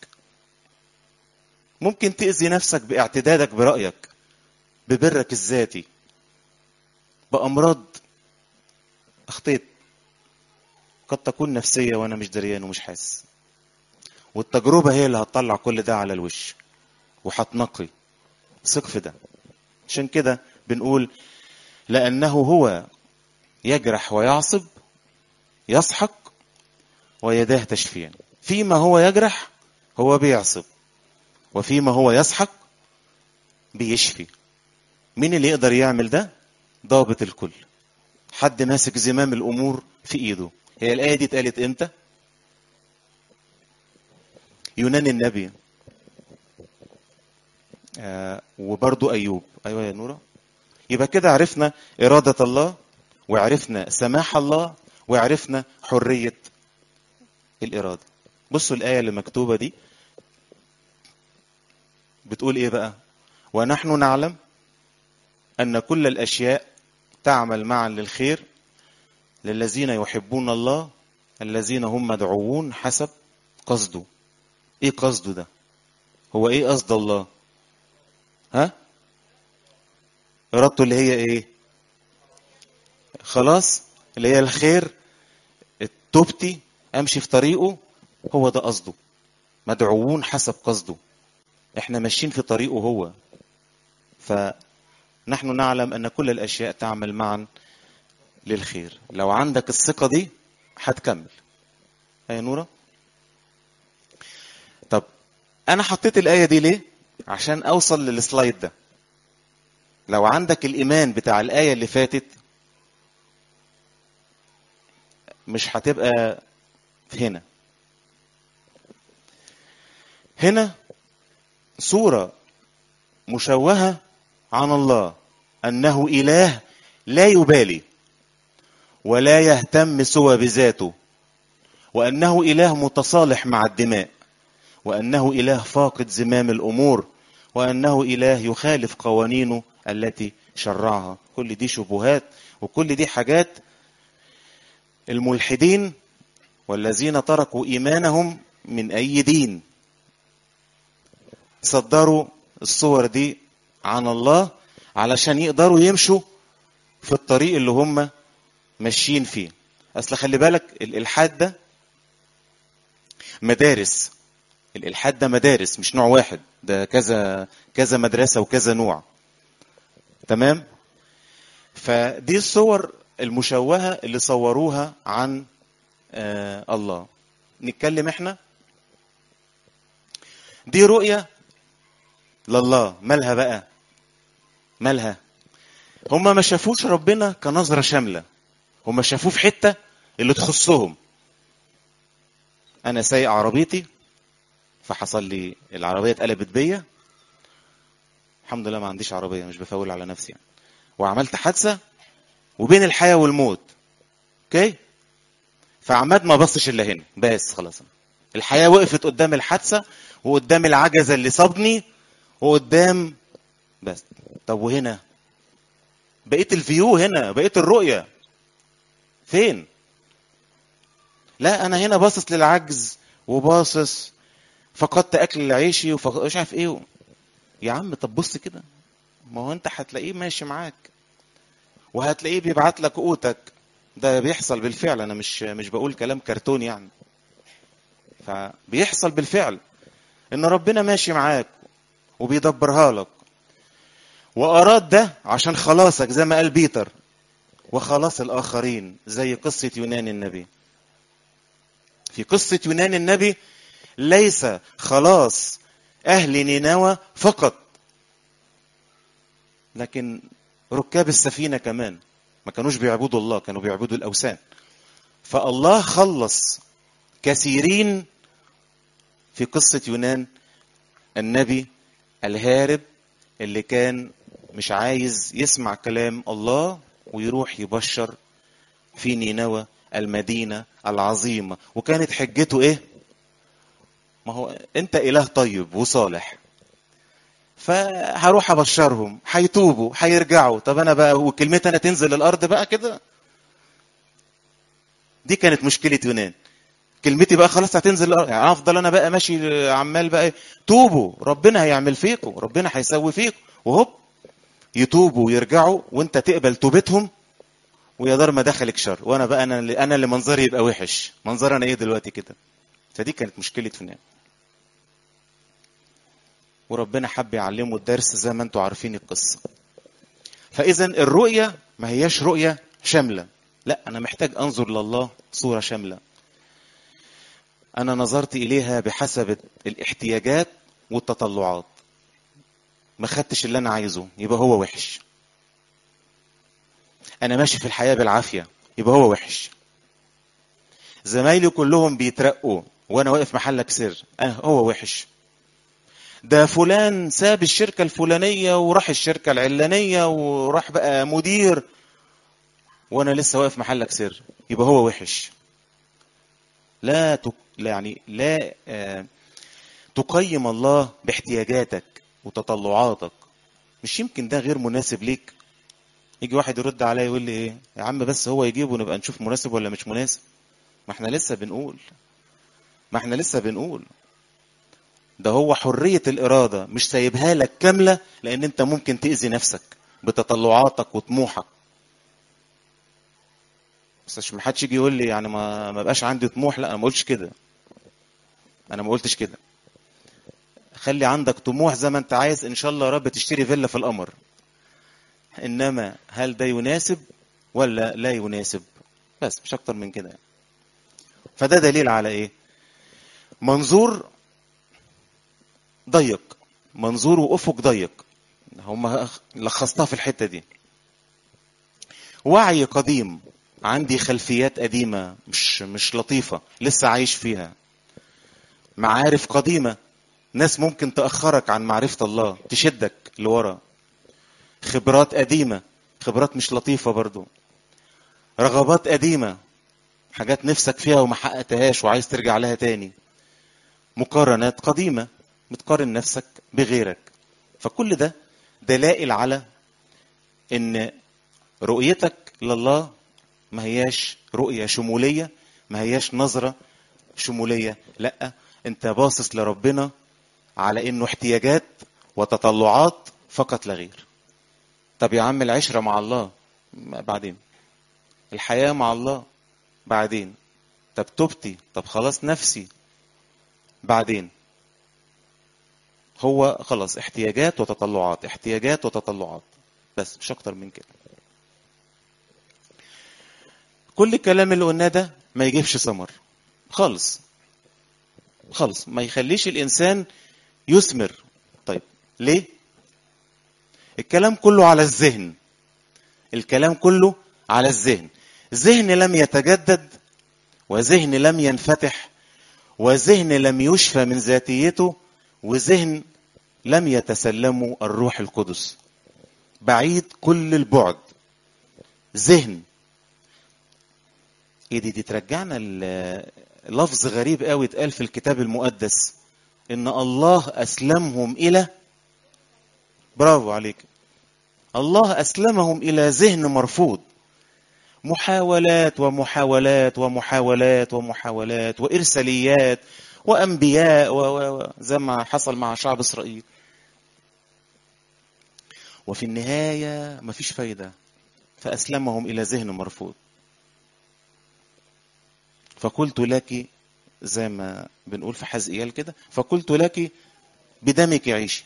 ممكن تأذي نفسك باعتدادك برأيك، ببرك الذاتي، بأمراض اخطيت قد تكون نفسية وانا مش دريان ومش حاسس. والتجربة هي اللي هتطلع كل ده على الوش وهتنقي. ثق في ده. عشان كده بنقول: لأنه هو يجرح ويعصب، يسحق ويداه تشفيان. فيما هو يجرح هو بيعصب، وفيما هو يسحق بيشفي. مين اللي يقدر يعمل ده؟ ضابط الكل، حد ماسك زمام الامور في ايده. هي الايه دي اتقالت امتى؟ يونان النبي، وبرضو ايوب. ايوه يا نوره. يبقى كده عرفنا اراده الله، وعرفنا سماح الله، وعرفنا حريه الاراده. بصوا الايه اللي مكتوبه دي بتقول ايه بقى؟ ونحن نعلم ان كل الاشياء تعمل معا للخير للذين يحبون الله الذين هم مدعوون حسب قصده. ايه قصده ده؟ هو ايه قصد الله؟ ها؟ ارادته اللي هي ايه؟ خلاص، اللي هي الخير، التوبتي، امشي في طريقه، هو ده قصده. مدعوون حسب قصده، احنا ماشيين في طريقه هو. فنحن نعلم ان كل الاشياء تعمل معا للخير. لو عندك الثقة دي هتكمل. يا نورة. طب انا حطيت الآية دي ليه؟ عشان اوصل للسلايد ده. لو عندك الايمان بتاع الآية اللي فاتت مش هتبقى هنا. هنا صورة مشوهة عن الله، انه اله لا يبالي ولا يهتم سوى بذاته، وانه اله متصالح مع الدماء، وانه اله فاقد زمام الامور، وانه اله يخالف قوانينه التي شرعها. كل دي شبهات، وكل دي حاجات الملحدين والذين تركوا ايمانهم من اي دين صدروا الصور دي عن الله علشان يقدروا يمشوا في الطريق اللي هم ماشيين فيه. اصل خلي بالك الالحاد ده مدارس. الالحاد ده مدارس، مش نوع واحد، ده كذا كذا مدرسة وكذا نوع. تمام. فدي الصور المشوهة اللي صوروها عن الله. نتكلم احنا. دي رؤية لله، مالها بقى؟ مالها؟ هما ما شافوش ربنا كنظرة شاملة، هما شافوه في حتة اللي تخصهم. انا سايق عربيتي فحصل لي العربية اتقلبت بيا، الحمد لله ما عنديش عربية، مش بفول على نفسي يعني. وعملت حادثة وبين الحياة والموت. اوكي. فعماد ما بصش الا هنا بس، خلاص. الحياة وقفت قدام الحادثة وقدام العجزة اللي صابني وقدام بس. طب وهنا بقيت الفيو، هنا بقيت الرؤية فين؟ لا، انا هنا باصص للعجز وباصص فقدت اكل عيشي مش عارف ايه. يا عم طب بص كده، ما هو انت هتلاقيه ماشي معاك وهتلاقيه بيبعت لك قوتك. ده بيحصل بالفعل، انا مش بقول كلام كرتون يعني. فبيحصل بالفعل ان ربنا ماشي معاك وبيدبرها لك، واراد ده عشان خلاصك زي ما قال بيتر وخلاص الاخرين. زي قصة يونان النبي. في قصة يونان النبي ليس خلاص اهل نينوى فقط، لكن ركاب السفينة كمان ما كانوش بيعبدوا الله، كانوا بيعبدوا الاوثان. فالله خلص كثيرين في قصة يونان النبي الهارب، اللي كان مش عايز يسمع كلام الله ويروح يبشر في نينوى المدينة العظيمة. وكانت حجته ايه؟ ما هو انت اله طيب وصالح، فهروح ابشرهم، هيتوبوا هيرجعوا. طب انا بقى وكلمتي انا تنزل الارض بقى كده؟ دي كانت مشكلة يونان. كلمتي بقى خلاص هتنزل الارض، يعني افضل انا بقى ماشي عمال بقى توبوا، ربنا هيعمل فيكم، ربنا هيسوي فيكم. وهوب يتوبوا ويرجعوا وانت تقبل توبتهم، ويا دار ما دخلك شر. وانا بقى انا اللي منظري يبقى وحش. منظر انا ايه دلوقتي كده؟ فدي كانت مشكلة يونان. وربنا حب يعلمه الدرس زي ما انتم عارفين القصة. فاذا الرؤية ما هياش رؤية شاملة، لا، انا محتاج انظر لله صورة شاملة. انا نظرت اليها بحسب الاحتياجات والتطلعات، ما خدتش اللي انا عايزه يبقى هو وحش. انا ماشي في الحياة بالعافية، يبقى هو وحش. زمايلي كلهم بيترقوا وانا واقف محلك سر، هو وحش. ده فلان ساب الشركة الفلانية وراح الشركة العلانية وراح بقى مدير وانا لسه واقف محلك سر، يبقى هو وحش. لا تقيم الله باحتياجاتك وتطلعاتك. مش يمكن ده غير مناسب ليك؟ يجي واحد يرد عليا يقول لي ايه يا عم، بس هو يجيب ونبقى نشوف مناسب ولا مش مناسب. ما احنا لسه بنقول ده هو حرية الإرادة، مش سايبها لك كاملة، لأن أنت ممكن تأذي نفسك بتطلعاتك وطموحك. بس عشان ما حدش يجي يقول لي يعني ما بقاش عندي طموح، لا، أنا ما قلتش كده. خلي عندك طموح زي ما أنت عايز، إن شاء الله يا رب تشتري فيلا في القمر، إنما هل ده يناسب ولا لا يناسب؟ بس مش أكتر من كده. فده دليل على إيه؟ منظور ضيق، منظور وأفق ضيق. هم لخصتها في الحتة دي. وعي قديم، عندي خلفيات قديمة مش لطيفة لسه عايش فيها. معارف قديمة، ناس ممكن تأخرك عن معرفة الله، تشدك لورا. خبرات قديمة، خبرات مش لطيفة برضو. رغبات قديمة، حاجات نفسك فيها وما حققتهاش وعايز ترجع لها تاني. مقارنات قديمة، بتقارن نفسك بغيرك. فكل ده دلائل على ان رؤيتك لله ما هياش رؤية شمولية، ما هياش نظرة شمولية، لا، انت باصص لربنا على انه احتياجات وتطلعات فقط لا غير. طب يا عم العشرة مع الله بعدين، الحياة مع الله بعدين، طب توبتي، طب خلاص نفسي بعدين. هو خلاص احتياجات وتطلعات، احتياجات وتطلعات، بس مش اكتر من كده. كل الكلام اللي قلناه ده ما يجيبش ثمر خالص خالص، ما يخليش الانسان يثمر. طيب ليه؟ الكلام كله على الذهن، الكلام كله على الذهن. ذهن لم يتجدد، وذهن لم ينفتح، وذهن لم يشفى من ذاتيته، وذهن لم يتسلمه الروح القدس، بعيد كل البعد. ذهن ايه دي ترجعنا لفظ غريب قوي اتقال في الكتاب المقدس، ان الله اسلمهم الى، برافو عليك، الله اسلمهم الى ذهن مرفوض. محاولات ومحاولات ومحاولات ومحاولات وارساليات وانبياء زي ما حصل مع شعب اسرائيل، وفي النهايه مفيش فايده، فاسلمهم الى ذهن مرفوض. فقلت لك، زي ما بنقول في حزقيال كده، فقلت لك بدمك عيشي.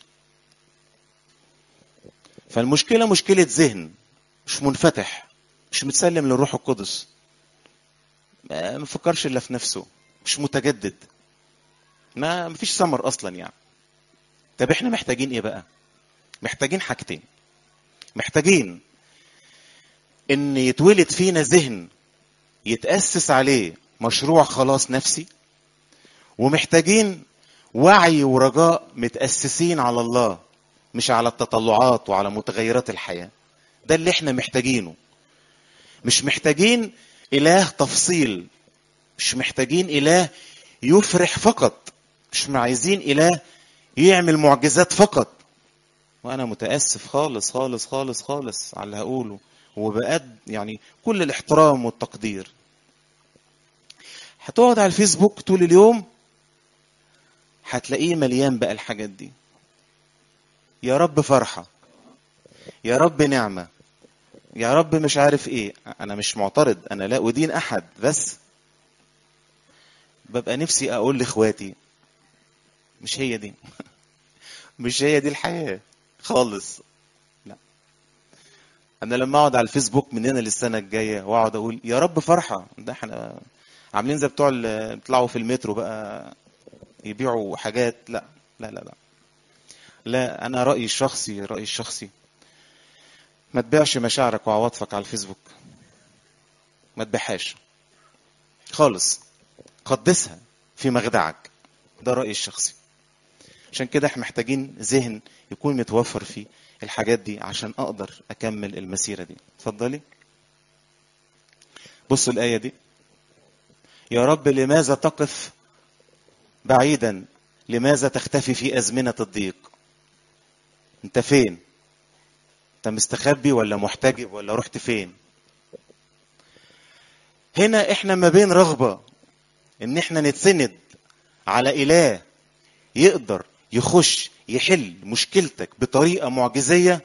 فالمشكله مشكله ذهن مش منفتح، مش متسلم للروح القدس، ما مفكرش الا في نفسه، مش متجدد، ما مفيش ثمر اصلا يعني. طب احنا محتاجين ايه بقى؟ محتاجين حاجتين. محتاجين ان يتولد فينا ذهن يتأسس عليه مشروع خلاص نفسي، ومحتاجين وعي ورجاء متأسسين على الله، مش على التطلعات وعلى متغيرات الحياة. ده اللي احنا محتاجينه. مش محتاجين إله تفصيل، مش محتاجين إله يفرح فقط، مش عايزين إله يعمل معجزات فقط. وأنا متأسف خالص خالص خالص خالص على اللي هقوله، وبقد يعني كل الاحترام والتقدير. هتقعد على الفيسبوك طول اليوم هتلاقيه مليان بقى الحاجات دي. يا رب فرحة، يا رب نعمة، يا رب مش عارف ايه. انا مش معترض، انا لا ادين احد، بس ببقى نفسي اقول لاخواتي مش هي دي مش هي دي الحياة خالص. لا، انا لما اقعد على الفيسبوك من هنا للسنة الجاية واقعد اقول يا رب فرحة، ده احنا عاملين زي بتوع اللي بيطلعوا في المترو بقى يبيعوا حاجات. لا لا لا لا لا، انا رأيي الشخصي ما تبيعش مشاعرك وعواطفك على الفيسبوك، ما تبيعهاش خالص، قدسها في مخدعك. ده رأيي الشخصي. عشان كده احنا محتاجين ذهن يكون متوفر فيه الحاجات دي عشان اقدر اكمل المسيرة دي. اتفضلي. بصوا الآية دي: يا رب لماذا تقف بعيدا، لماذا تختفي في أزمنة الضيق؟ انت فين؟ انت مستخبي ولا محتجب ولا رحت فين؟ هنا احنا ما بين رغبة ان احنا نتسند على إله يقدر يخش يحل مشكلتك بطريقة معجزية،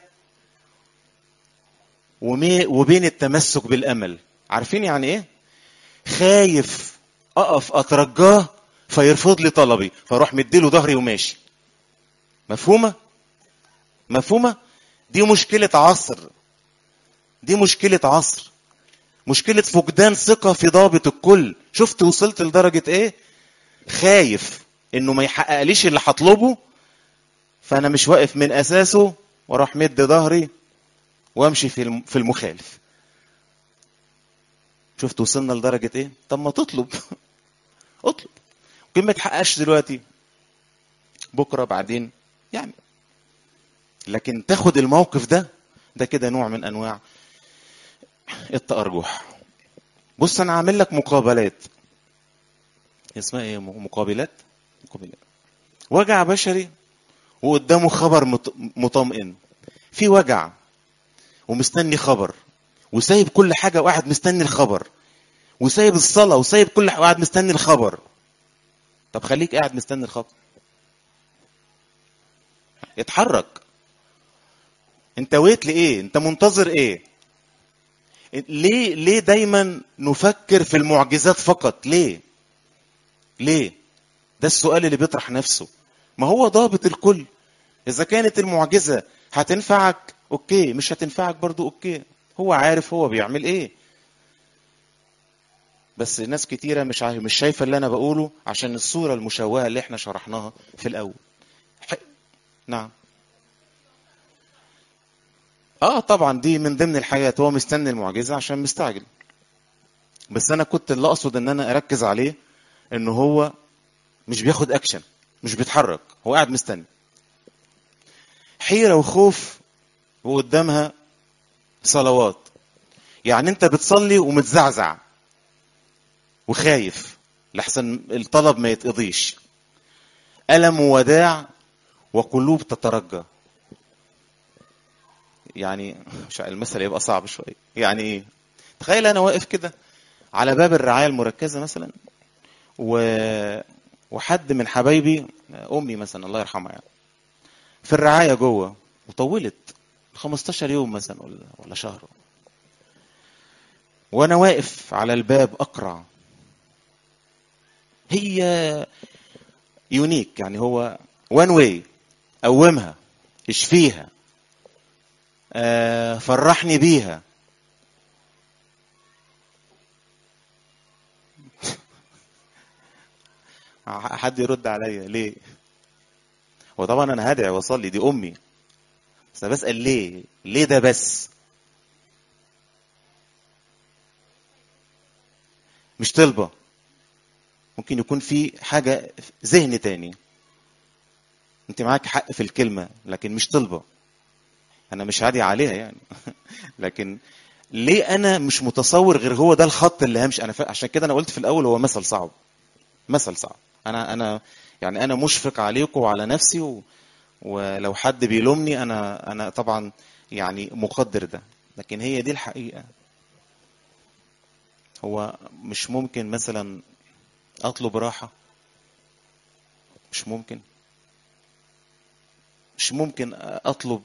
وبين التمسك بالأمل. عارفين يعني ايه؟ خايف اقف اترجاه فيرفض لي طلبي فاروح مديله ظهري وماشي. مفهومة؟ مفهومة؟ دي مشكلة عصر، دي مشكلة عصر، مشكلة فقدان ثقة في ضابط الكل. شفت وصلت لدرجة ايه؟ خايف انه ما يحققليش اللي هطلبه، فانا مش واقف من اساسه واروح مد ظهري وامشي في المخالف. شفت وصلنا لدرجة ايه؟ طب ما تطلب اطلب، ممكن ما تحققش دلوقتي، بكرة بعدين يعني، لكن تاخد الموقف ده، ده كده نوع من انواع التأرجح. بص انا عامل لك مقابلات، اسمها ايه؟ مقابلات. وجع بشري وقدامه خبر مطمئن. في وجع ومستني خبر، وسايب كل حاجة وقاعد مستني الخبر، وسايب الصلاة وسايب كل حاجة وقاعد مستني الخبر. طب خليك قاعد مستني الخبر، اتحرك. انت ويت لإيه؟ انت منتظر ايه؟ ليه دايما نفكر في المعجزات فقط؟ ليه؟ ده السؤال اللي بيطرح نفسه. ما هو ضابط الكل. اذا كانت المعجزة هتنفعك اوكي، مش هتنفعك برضو اوكي، هو عارف هو بيعمل ايه. بس ناس كتيرة مش شايفة اللي انا بقوله عشان الصورة المشوهة اللي احنا شرحناها في الاول. ح... نعم. طبعا دي من ضمن الحاجات، هو مستني المعجزة عشان مستعجل. بس انا كنت اللي اقصد ان انا اركز عليه انه هو مش بياخد اكشن، مش بيتحرك، هو قاعد مستني. حيرة وخوف وقدامها صلوات. يعني انت بتصلي ومتزعزع وخايف لحسن الطلب ما يتقضيش. ألم ووداع وقلوب تترجى. يعني مش المثل يبقى صعب شوية. يعني ايه؟ تخيل انا واقف كده على باب الرعاية المركزة مثلا، وحد من حبايبي، امي مثلا الله يرحمها يعني، في الرعاية جوه وطولت 15 يوم مثلا ولا شهر، وانا واقف على الباب اقرع. هي يونيك، يعني هو وان واي. قومها، اشفيها، فرحني بيها. حد يرد عليا ليه؟ وطبعا انا هدعي واصلي، دي امي، بس انا بسأل ليه ده بس؟ مش طلبة، ممكن يكون في حاجة ذهن تاني. انت معاك حق في الكلمة لكن مش طلبة، انا مش هادي عليها يعني لكن ليه انا مش متصور غير هو ده الخط اللي همشي؟ عشان كده انا قلت في الاول هو مثل صعب، مثل صعب. انا يعني انا مشفق عليكم وعلى نفسي، ولو حد بيلومني انا طبعا يعني مقدر ده، لكن هي دي الحقيقة. هو مش ممكن مثلا اطلب راحة؟ مش ممكن، مش ممكن اطلب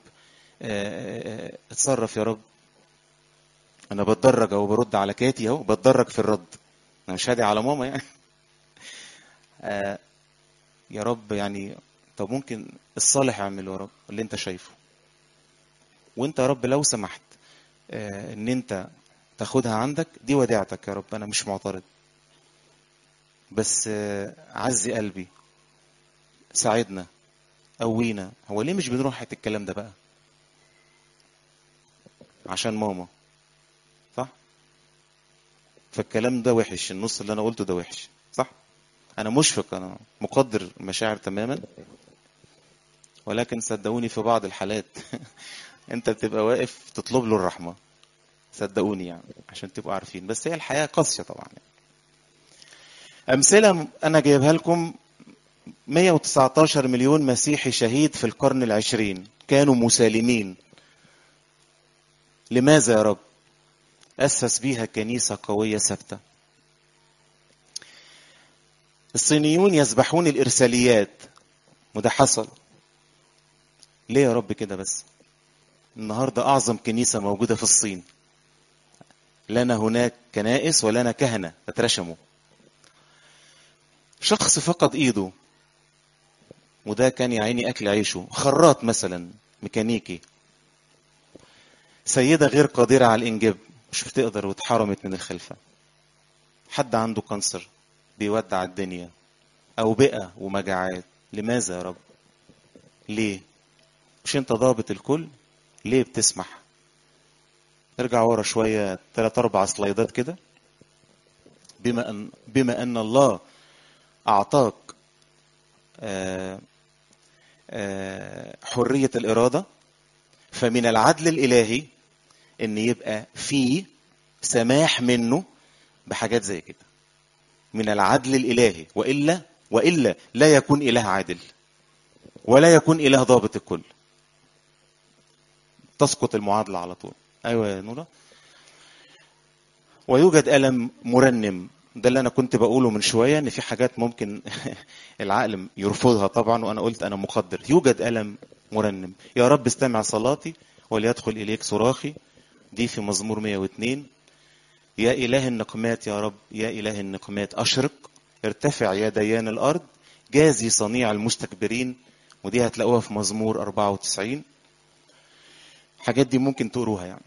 اتصرف يا رب. انا بتدرج اهو، برد على كاتي اهو، بتدرج في الرد. انا مش هادي على ماما يعني يا رب يعني. طب ممكن الصالح اعمله يا رب اللي انت شايفه، وانت يا رب لو سمحت ان انت تاخدها عندك، دي وديعتك يا رب، انا مش معترض، بس عزي قلبي، ساعدنا، قوينا. هو ليه مش بنروح حته الكلام ده بقى؟ عشان ماما، صح؟ فالكلام ده وحش، النص اللي انا قلته ده وحش، صح؟ انا مشفق، انا مقدر المشاعر تماما، ولكن صدقوني في بعض الحالات انت بتبقى واقف تطلب له الرحمة، صدقوني يعني، عشان تبقوا عارفين. بس هي الحياة قاسية طبعا يعني. امثلة انا جايبها لكم: 119 مليون مسيحي شهيد في القرن العشرين كانوا مسالمين. لماذا يا رب؟ أسس بيها كنيسة قوية ثابتة. الصينيون يذبحون الإرساليات، وده حصل. ليه يا رب كده بس؟ النهاردة أعظم كنيسة موجودة في الصين، لنا هناك كنائس ولنا كهنة اترشموا. شخص فقد إيده، وده كان يا عيني أكل عيشه، خراط مثلا، ميكانيكي. سيدة غير قادرة على الإنجاب، مش بتقدر واتحرمت من الخلفة. حد عنده كانسر بيودع الدنيا، أوبئة ومجاعات. لماذا يا رب؟ ليه؟ مش انت ضابط الكل؟ ليه بتسمح؟ ارجع ورا شوية 3-4 سلايدات كده. بما أن الله أعطاك حرية الإرادة، فمن العدل الإلهي إن يبقى فيه سماح منه بحاجات زي كده. من العدل الإلهي، وإلا لا يكون إله عادل، ولا يكون إله ضابط الكل، تسقط المعادلة على طول. أيوة يا نورا. ويوجد ألم مرنم، ده اللي أنا كنت بقوله من شوية، إن في حاجات ممكن العقل يرفضها طبعا، وأنا قلت أنا مقدر. يوجد ألم مرنم: يا رب استمع صلاتي وليدخل إليك صراخي، دي في مزمور 102. يا إله النقمات يا رب، يا إله النقمات أشرق، ارتفع يا ديان الأرض، جازي صنيع المستكبرين، ودي هتلاقوها في مزمور 94. حاجات دي ممكن تقروها يعني.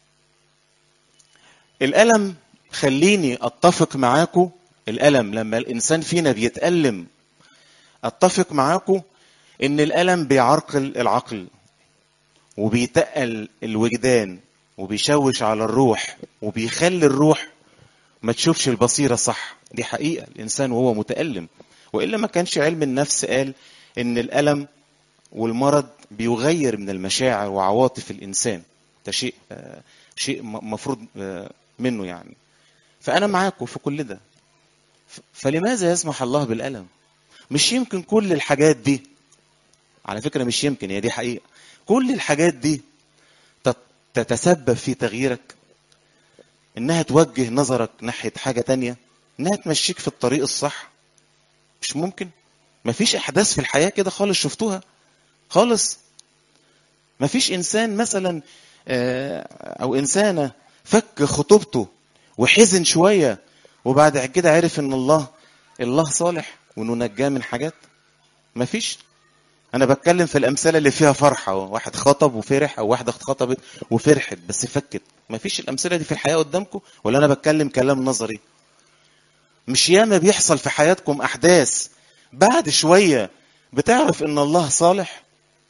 الألم، خليني أتفق معاكم، الألم لما الإنسان فينا بيتألم، أتفق معاكم إن الألم بيعرقل العقل، وبيتقل الوجدان، وبيشوش على الروح، وبيخلي الروح ما تشوفش البصيرة صح. دي حقيقة، الإنسان وهو متألم. وإلا ما كانش علم النفس قال إن الألم والمرض بيغير من المشاعر وعواطف الإنسان. ده شيء مفروض منه يعني. فأنا معاكم في كل ده. فلماذا يسمح الله بالألم؟ مش يمكن كل الحاجات دي، على فكرة مش يمكن، هي دي حقيقة، كل الحاجات دي تتسبب في تغييرك، إنها توجه نظرك ناحية حاجة تانية، إنها تمشيك في الطريق الصح؟ مش ممكن. مفيش أحداث في الحياة كده خالص شفتوها خالص. مفيش إنسان مثلا أو إنسانة فك خطوبته وحزن شوية، وبعد كده عرف إن الله صالح وإنه نجاه من حاجات. مفيش. أنا بتكلم في الأمثلة اللي فيها فرحة، واحد خطب وفرح، أو واحدة خطبت وفرحت بس فكت. مفيش الأمثلة دي في الحياة قدامكم؟ ولا أنا بتكلم كلام نظري؟ مش ياما بيحصل في حياتكم أحداث بعد شوية بتعرف إن الله صالح؟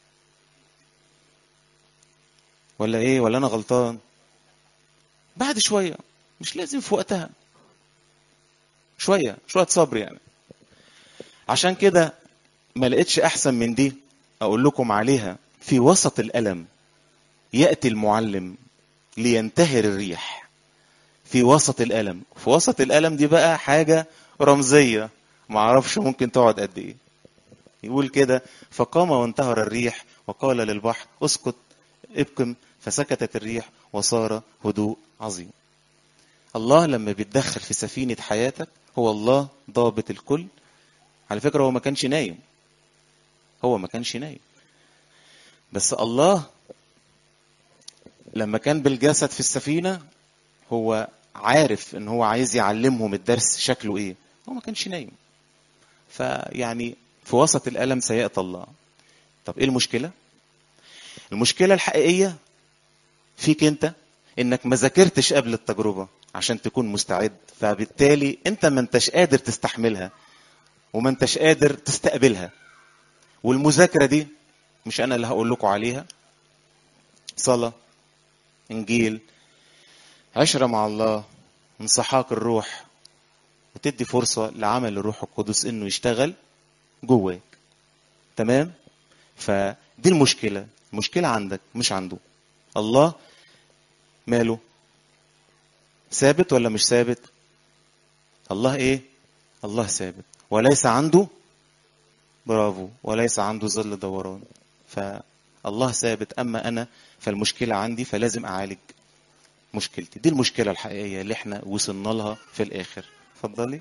ولا إيه؟ ولا أنا غلطان؟ بعد شوية، مش لازم في وقتها، شوية صبر يعني. عشان كده ما لقيتش أحسن من دي أقول لكم عليها: في وسط الألم يأتي المعلم لينتهر الريح. في وسط الألم، في وسط الألم دي بقى حاجة رمزية، معرفش ممكن تقعد قد إيه. يقول كده: فقام وانتهر الريح وقال للبحر اسكت ابكم، فسكتت الريح وصار هدوء عظيم. الله لما بيتدخل في سفينة حياتك هو الله ضابط الكل. على فكرة هو ما كانش نايم، بس الله لما كان بالجسد في السفينة هو عارف ان هو عايز يعلمهم الدرس شكله ايه. هو ما كانش نايم. فيعني في وسط الألم سيأتي الله. طب ايه المشكلة؟ المشكلة الحقيقية فيك انت، انك ما ذاكرتش قبل التجربة عشان تكون مستعد، فبالتالي انت ما انتش قادر تستحملها، وما انتش قادر تستقبلها. والمذاكرة دي مش انا اللي هقول لكم عليها، صلاة، انجيل، عشرة مع الله، انصحاك الروح، وتدي فرصة لعمل الروح القدس انه يشتغل جواك. تمام؟ فدي المشكلة عندك مش عنده. الله ماله؟ ثابت ولا مش ثابت؟ الله ايه؟ الله ثابت، وليس عنده، برافو، وليس عنده ظل دوران. فالله ثابت، اما انا فالمشكلة عندي، فلازم اعالج مشكلتي. دي المشكلة الحقيقية اللي احنا وصلنا لها في الاخر. اتفضلي.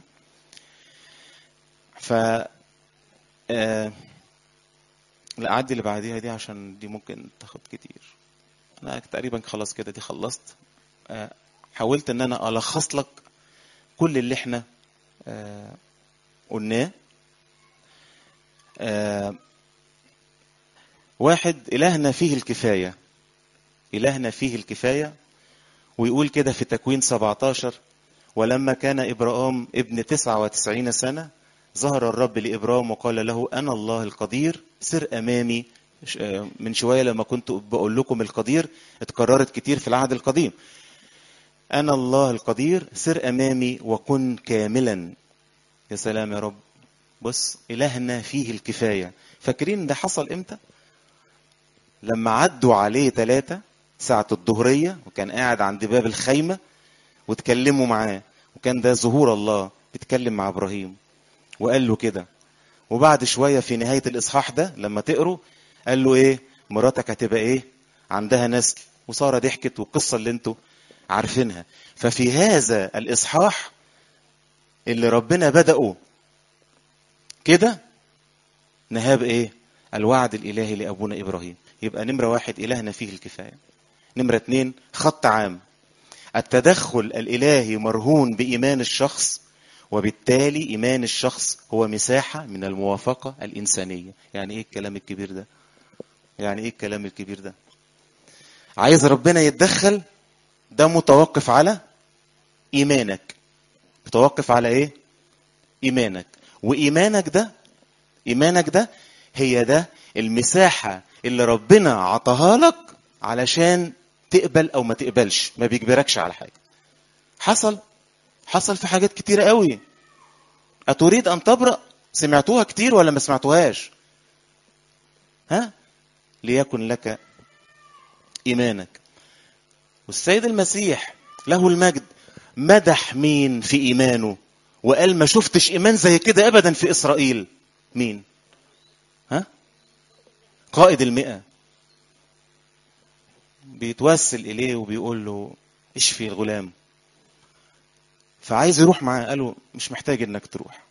ف لا، عدي اللي بعديها دي عشان دي ممكن تاخد كتير. انا تقريبا خلاص كده دي خلصت. حاولت ان انا الخص لك كل اللي احنا قلناه. واحد، إلهنا فيه الكفاية. إلهنا فيه الكفاية. ويقول كده في تكوين 17: ولما كان إبراهام ابن 99 سنة ظهر الرب لإبراهام وقال له: أنا الله القدير، سر أمامي. من شوية لما كنت بقول لكم القدير اتكررت كتير في العهد القديم. أنا الله القدير، سر أمامي وكن كاملا. يا سلام يا رب. بص، إلهنا فيه الكفاية. فاكرين ده حصل إمتى؟ لما عدوا عليه 3 ساعة الظهرية، وكان قاعد عند باب الخيمة وتكلموا معاه، وكان ده ظهور الله بيتكلم مع إبراهيم وقال له كده. وبعد شوية في نهاية الإصحاح ده لما تقروا قال له إيه؟ مراتك هتبقى إيه؟ عندها نسل. وسارة ضحكت، والقصة اللي انتوا عارفينها. ففي هذا الإصحاح اللي ربنا بدأه كده، نهاب إيه؟ الوعد الإلهي لأبونا إبراهيم. يبقى نمرة 1 إلهنا فيه الكفاية. نمرة 2 خط عام: التدخل الإلهي مرهون بإيمان الشخص، وبالتالي إيمان الشخص هو مساحة من الموافقة الإنسانية. يعني إيه الكلام الكبير ده؟ يعني إيه الكلام الكبير ده؟ عايز ربنا يتدخل، ده متوقف على إيمانك. متوقف على إيه؟ إيمانك. إيمانك ده هي ده المساحة اللي ربنا عطاها لك علشان تقبل أو ما تقبلش. ما بيجبركش على حاجة. حصل في حاجات كتيرة قوي. أتريد أن تبرأ؟ سمعتوها كتير ولا ما سمعتوهاش؟ ها؟ ليكن لك إيمانك. والسيد المسيح له المجد مدح مين في إيمانه؟ وقال ما شفتش إيمان زي كده أبدا في إسرائيل. مين؟ ها؟ قائد 100 بيتوسل إليه وبيقول له: اشفي الغلام. فعايز يروح معاه. قاله: مش محتاج انك تروح.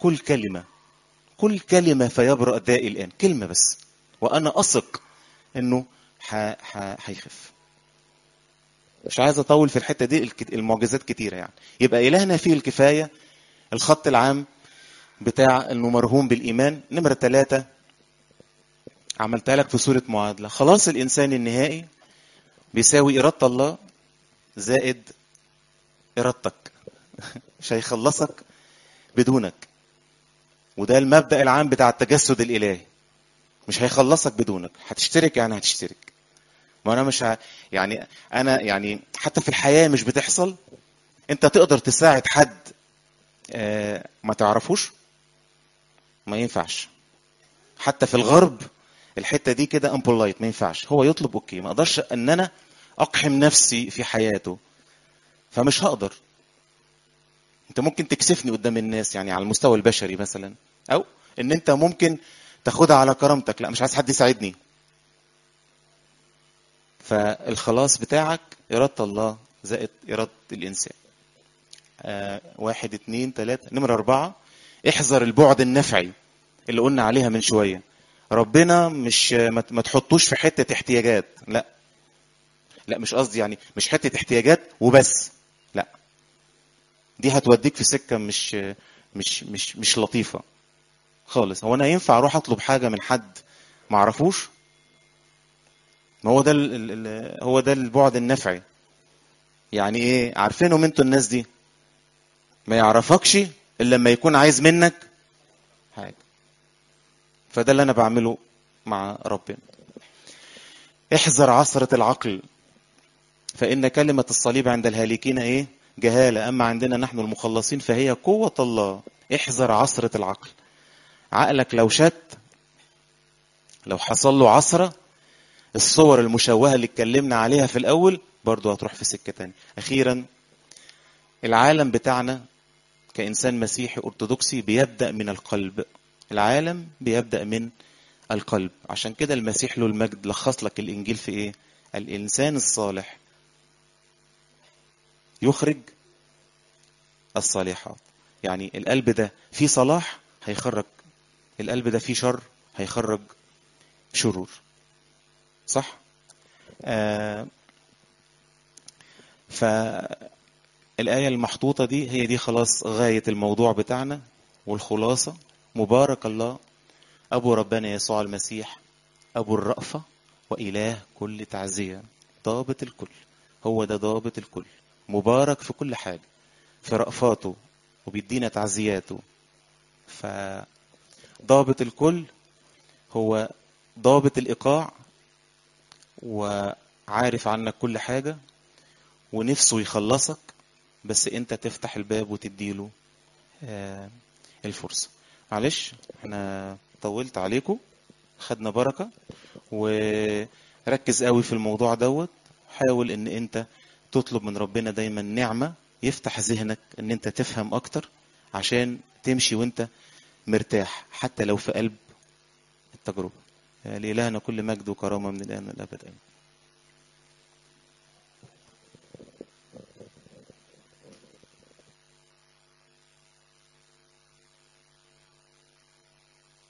كل كلمة فيبرأ دائي الآن. كلمة بس وأنا أثق إنه هيخف. مش عايز أطول في الحتة دي، المعجزات كتيرة يعني. يبقى إلهنا فيه الكفاية. الخط العام بتاع إنه مرهون بالإيمان. نمرة 3 عملتها لك في صورة معادلة: خلاص الإنسان النهائي بيساوي إرادة الله زائد إرادتك. مش هيخلصك بدونك. وده المبدأ العام بتاع التجسد الإلهي. مش هيخلصك بدونك. هتشترك يعني هتشترك. ما أنا مش يعني أنا يعني حتى في الحياة مش بتحصل. أنت تقدر تساعد حد ما تعرفوش؟ ما ينفعش. حتى في الغرب الحتة دي كده امبولايت، ما ينفعش. هو يطلب اوكي، ما اقدرش ان انا اقحم نفسي في حياته. فمش هقدر. انت ممكن تكسفني قدام الناس يعني على المستوى البشري مثلا، او ان انت ممكن تاخدها على كرامتك. لا، مش عايز حد يساعدني. فالخلاص بتاعك إرادة الله زائد إرادة الإنسان. 1 2 3. نمرة 4 احذر البعد النفعي اللي قلنا عليها من شوية. ربنا مش ما تحطوش في حتة احتياجات. لا مش قصدي يعني مش حتة احتياجات وبس. لا، دي هتوديك في سكة مش لطيفة خالص. هو انا ينفع اروح اطلب حاجة من حد ما اعرفوش؟ ما هو ده هو ده البعد النفعي. يعني ايه؟ عارفينهم انتوا الناس دي ما يعرفكش الا لما يكون عايز منك حاجة. فده اللي انا بعمله مع ربنا. احذر عثرة العقل. فإن كلمة الصليب عند الهالكين إيه؟ جهالة، أما عندنا نحن المخلصين فهي قوة الله. احذر عصرة العقل. عقلك لو شت، لو حصل له عصرة، الصور المشوهة اللي اتكلمنا عليها في الأول برضو هتروح في سكة تانية. أخيرا، العالم بتاعنا كإنسان مسيحي أرثوذكسي بيبدأ من القلب. العالم بيبدأ من القلب. عشان كده المسيح له المجد لخص لك الإنجيل في إيه؟ الإنسان الصالح يخرج الصالحات. يعني القلب ده فيه صلاح هيخرج، القلب ده فيه شر هيخرج شرور. صح؟ فالآية المحطوطة دي هي دي خلاص غاية الموضوع بتاعنا والخلاصة. مبارك الله أبو ربنا يسوع المسيح، أبو الرأفة وإله كل تعزية، ضابط الكل. هو ده ضابط الكل، مبارك في كل حاجة، في رأفاته وبيدينا تعزياته. فضابط الكل هو ضابط الإيقاع، وعارف عنك كل حاجة، ونفسه يخلصك، بس انت تفتح الباب وتديله الفرصة. معلش احنا طولت عليكم، خدنا بركة. وركز قوي في الموضوع دوت. حاول ان انت تطلب من ربنا دايما نعمة، يفتح ذهنك ان انت تفهم اكتر، عشان تمشي وانت مرتاح حتى لو في قلب التجربة. لإلهنا كل مجد وكرامة من الآن والأبد. آمين.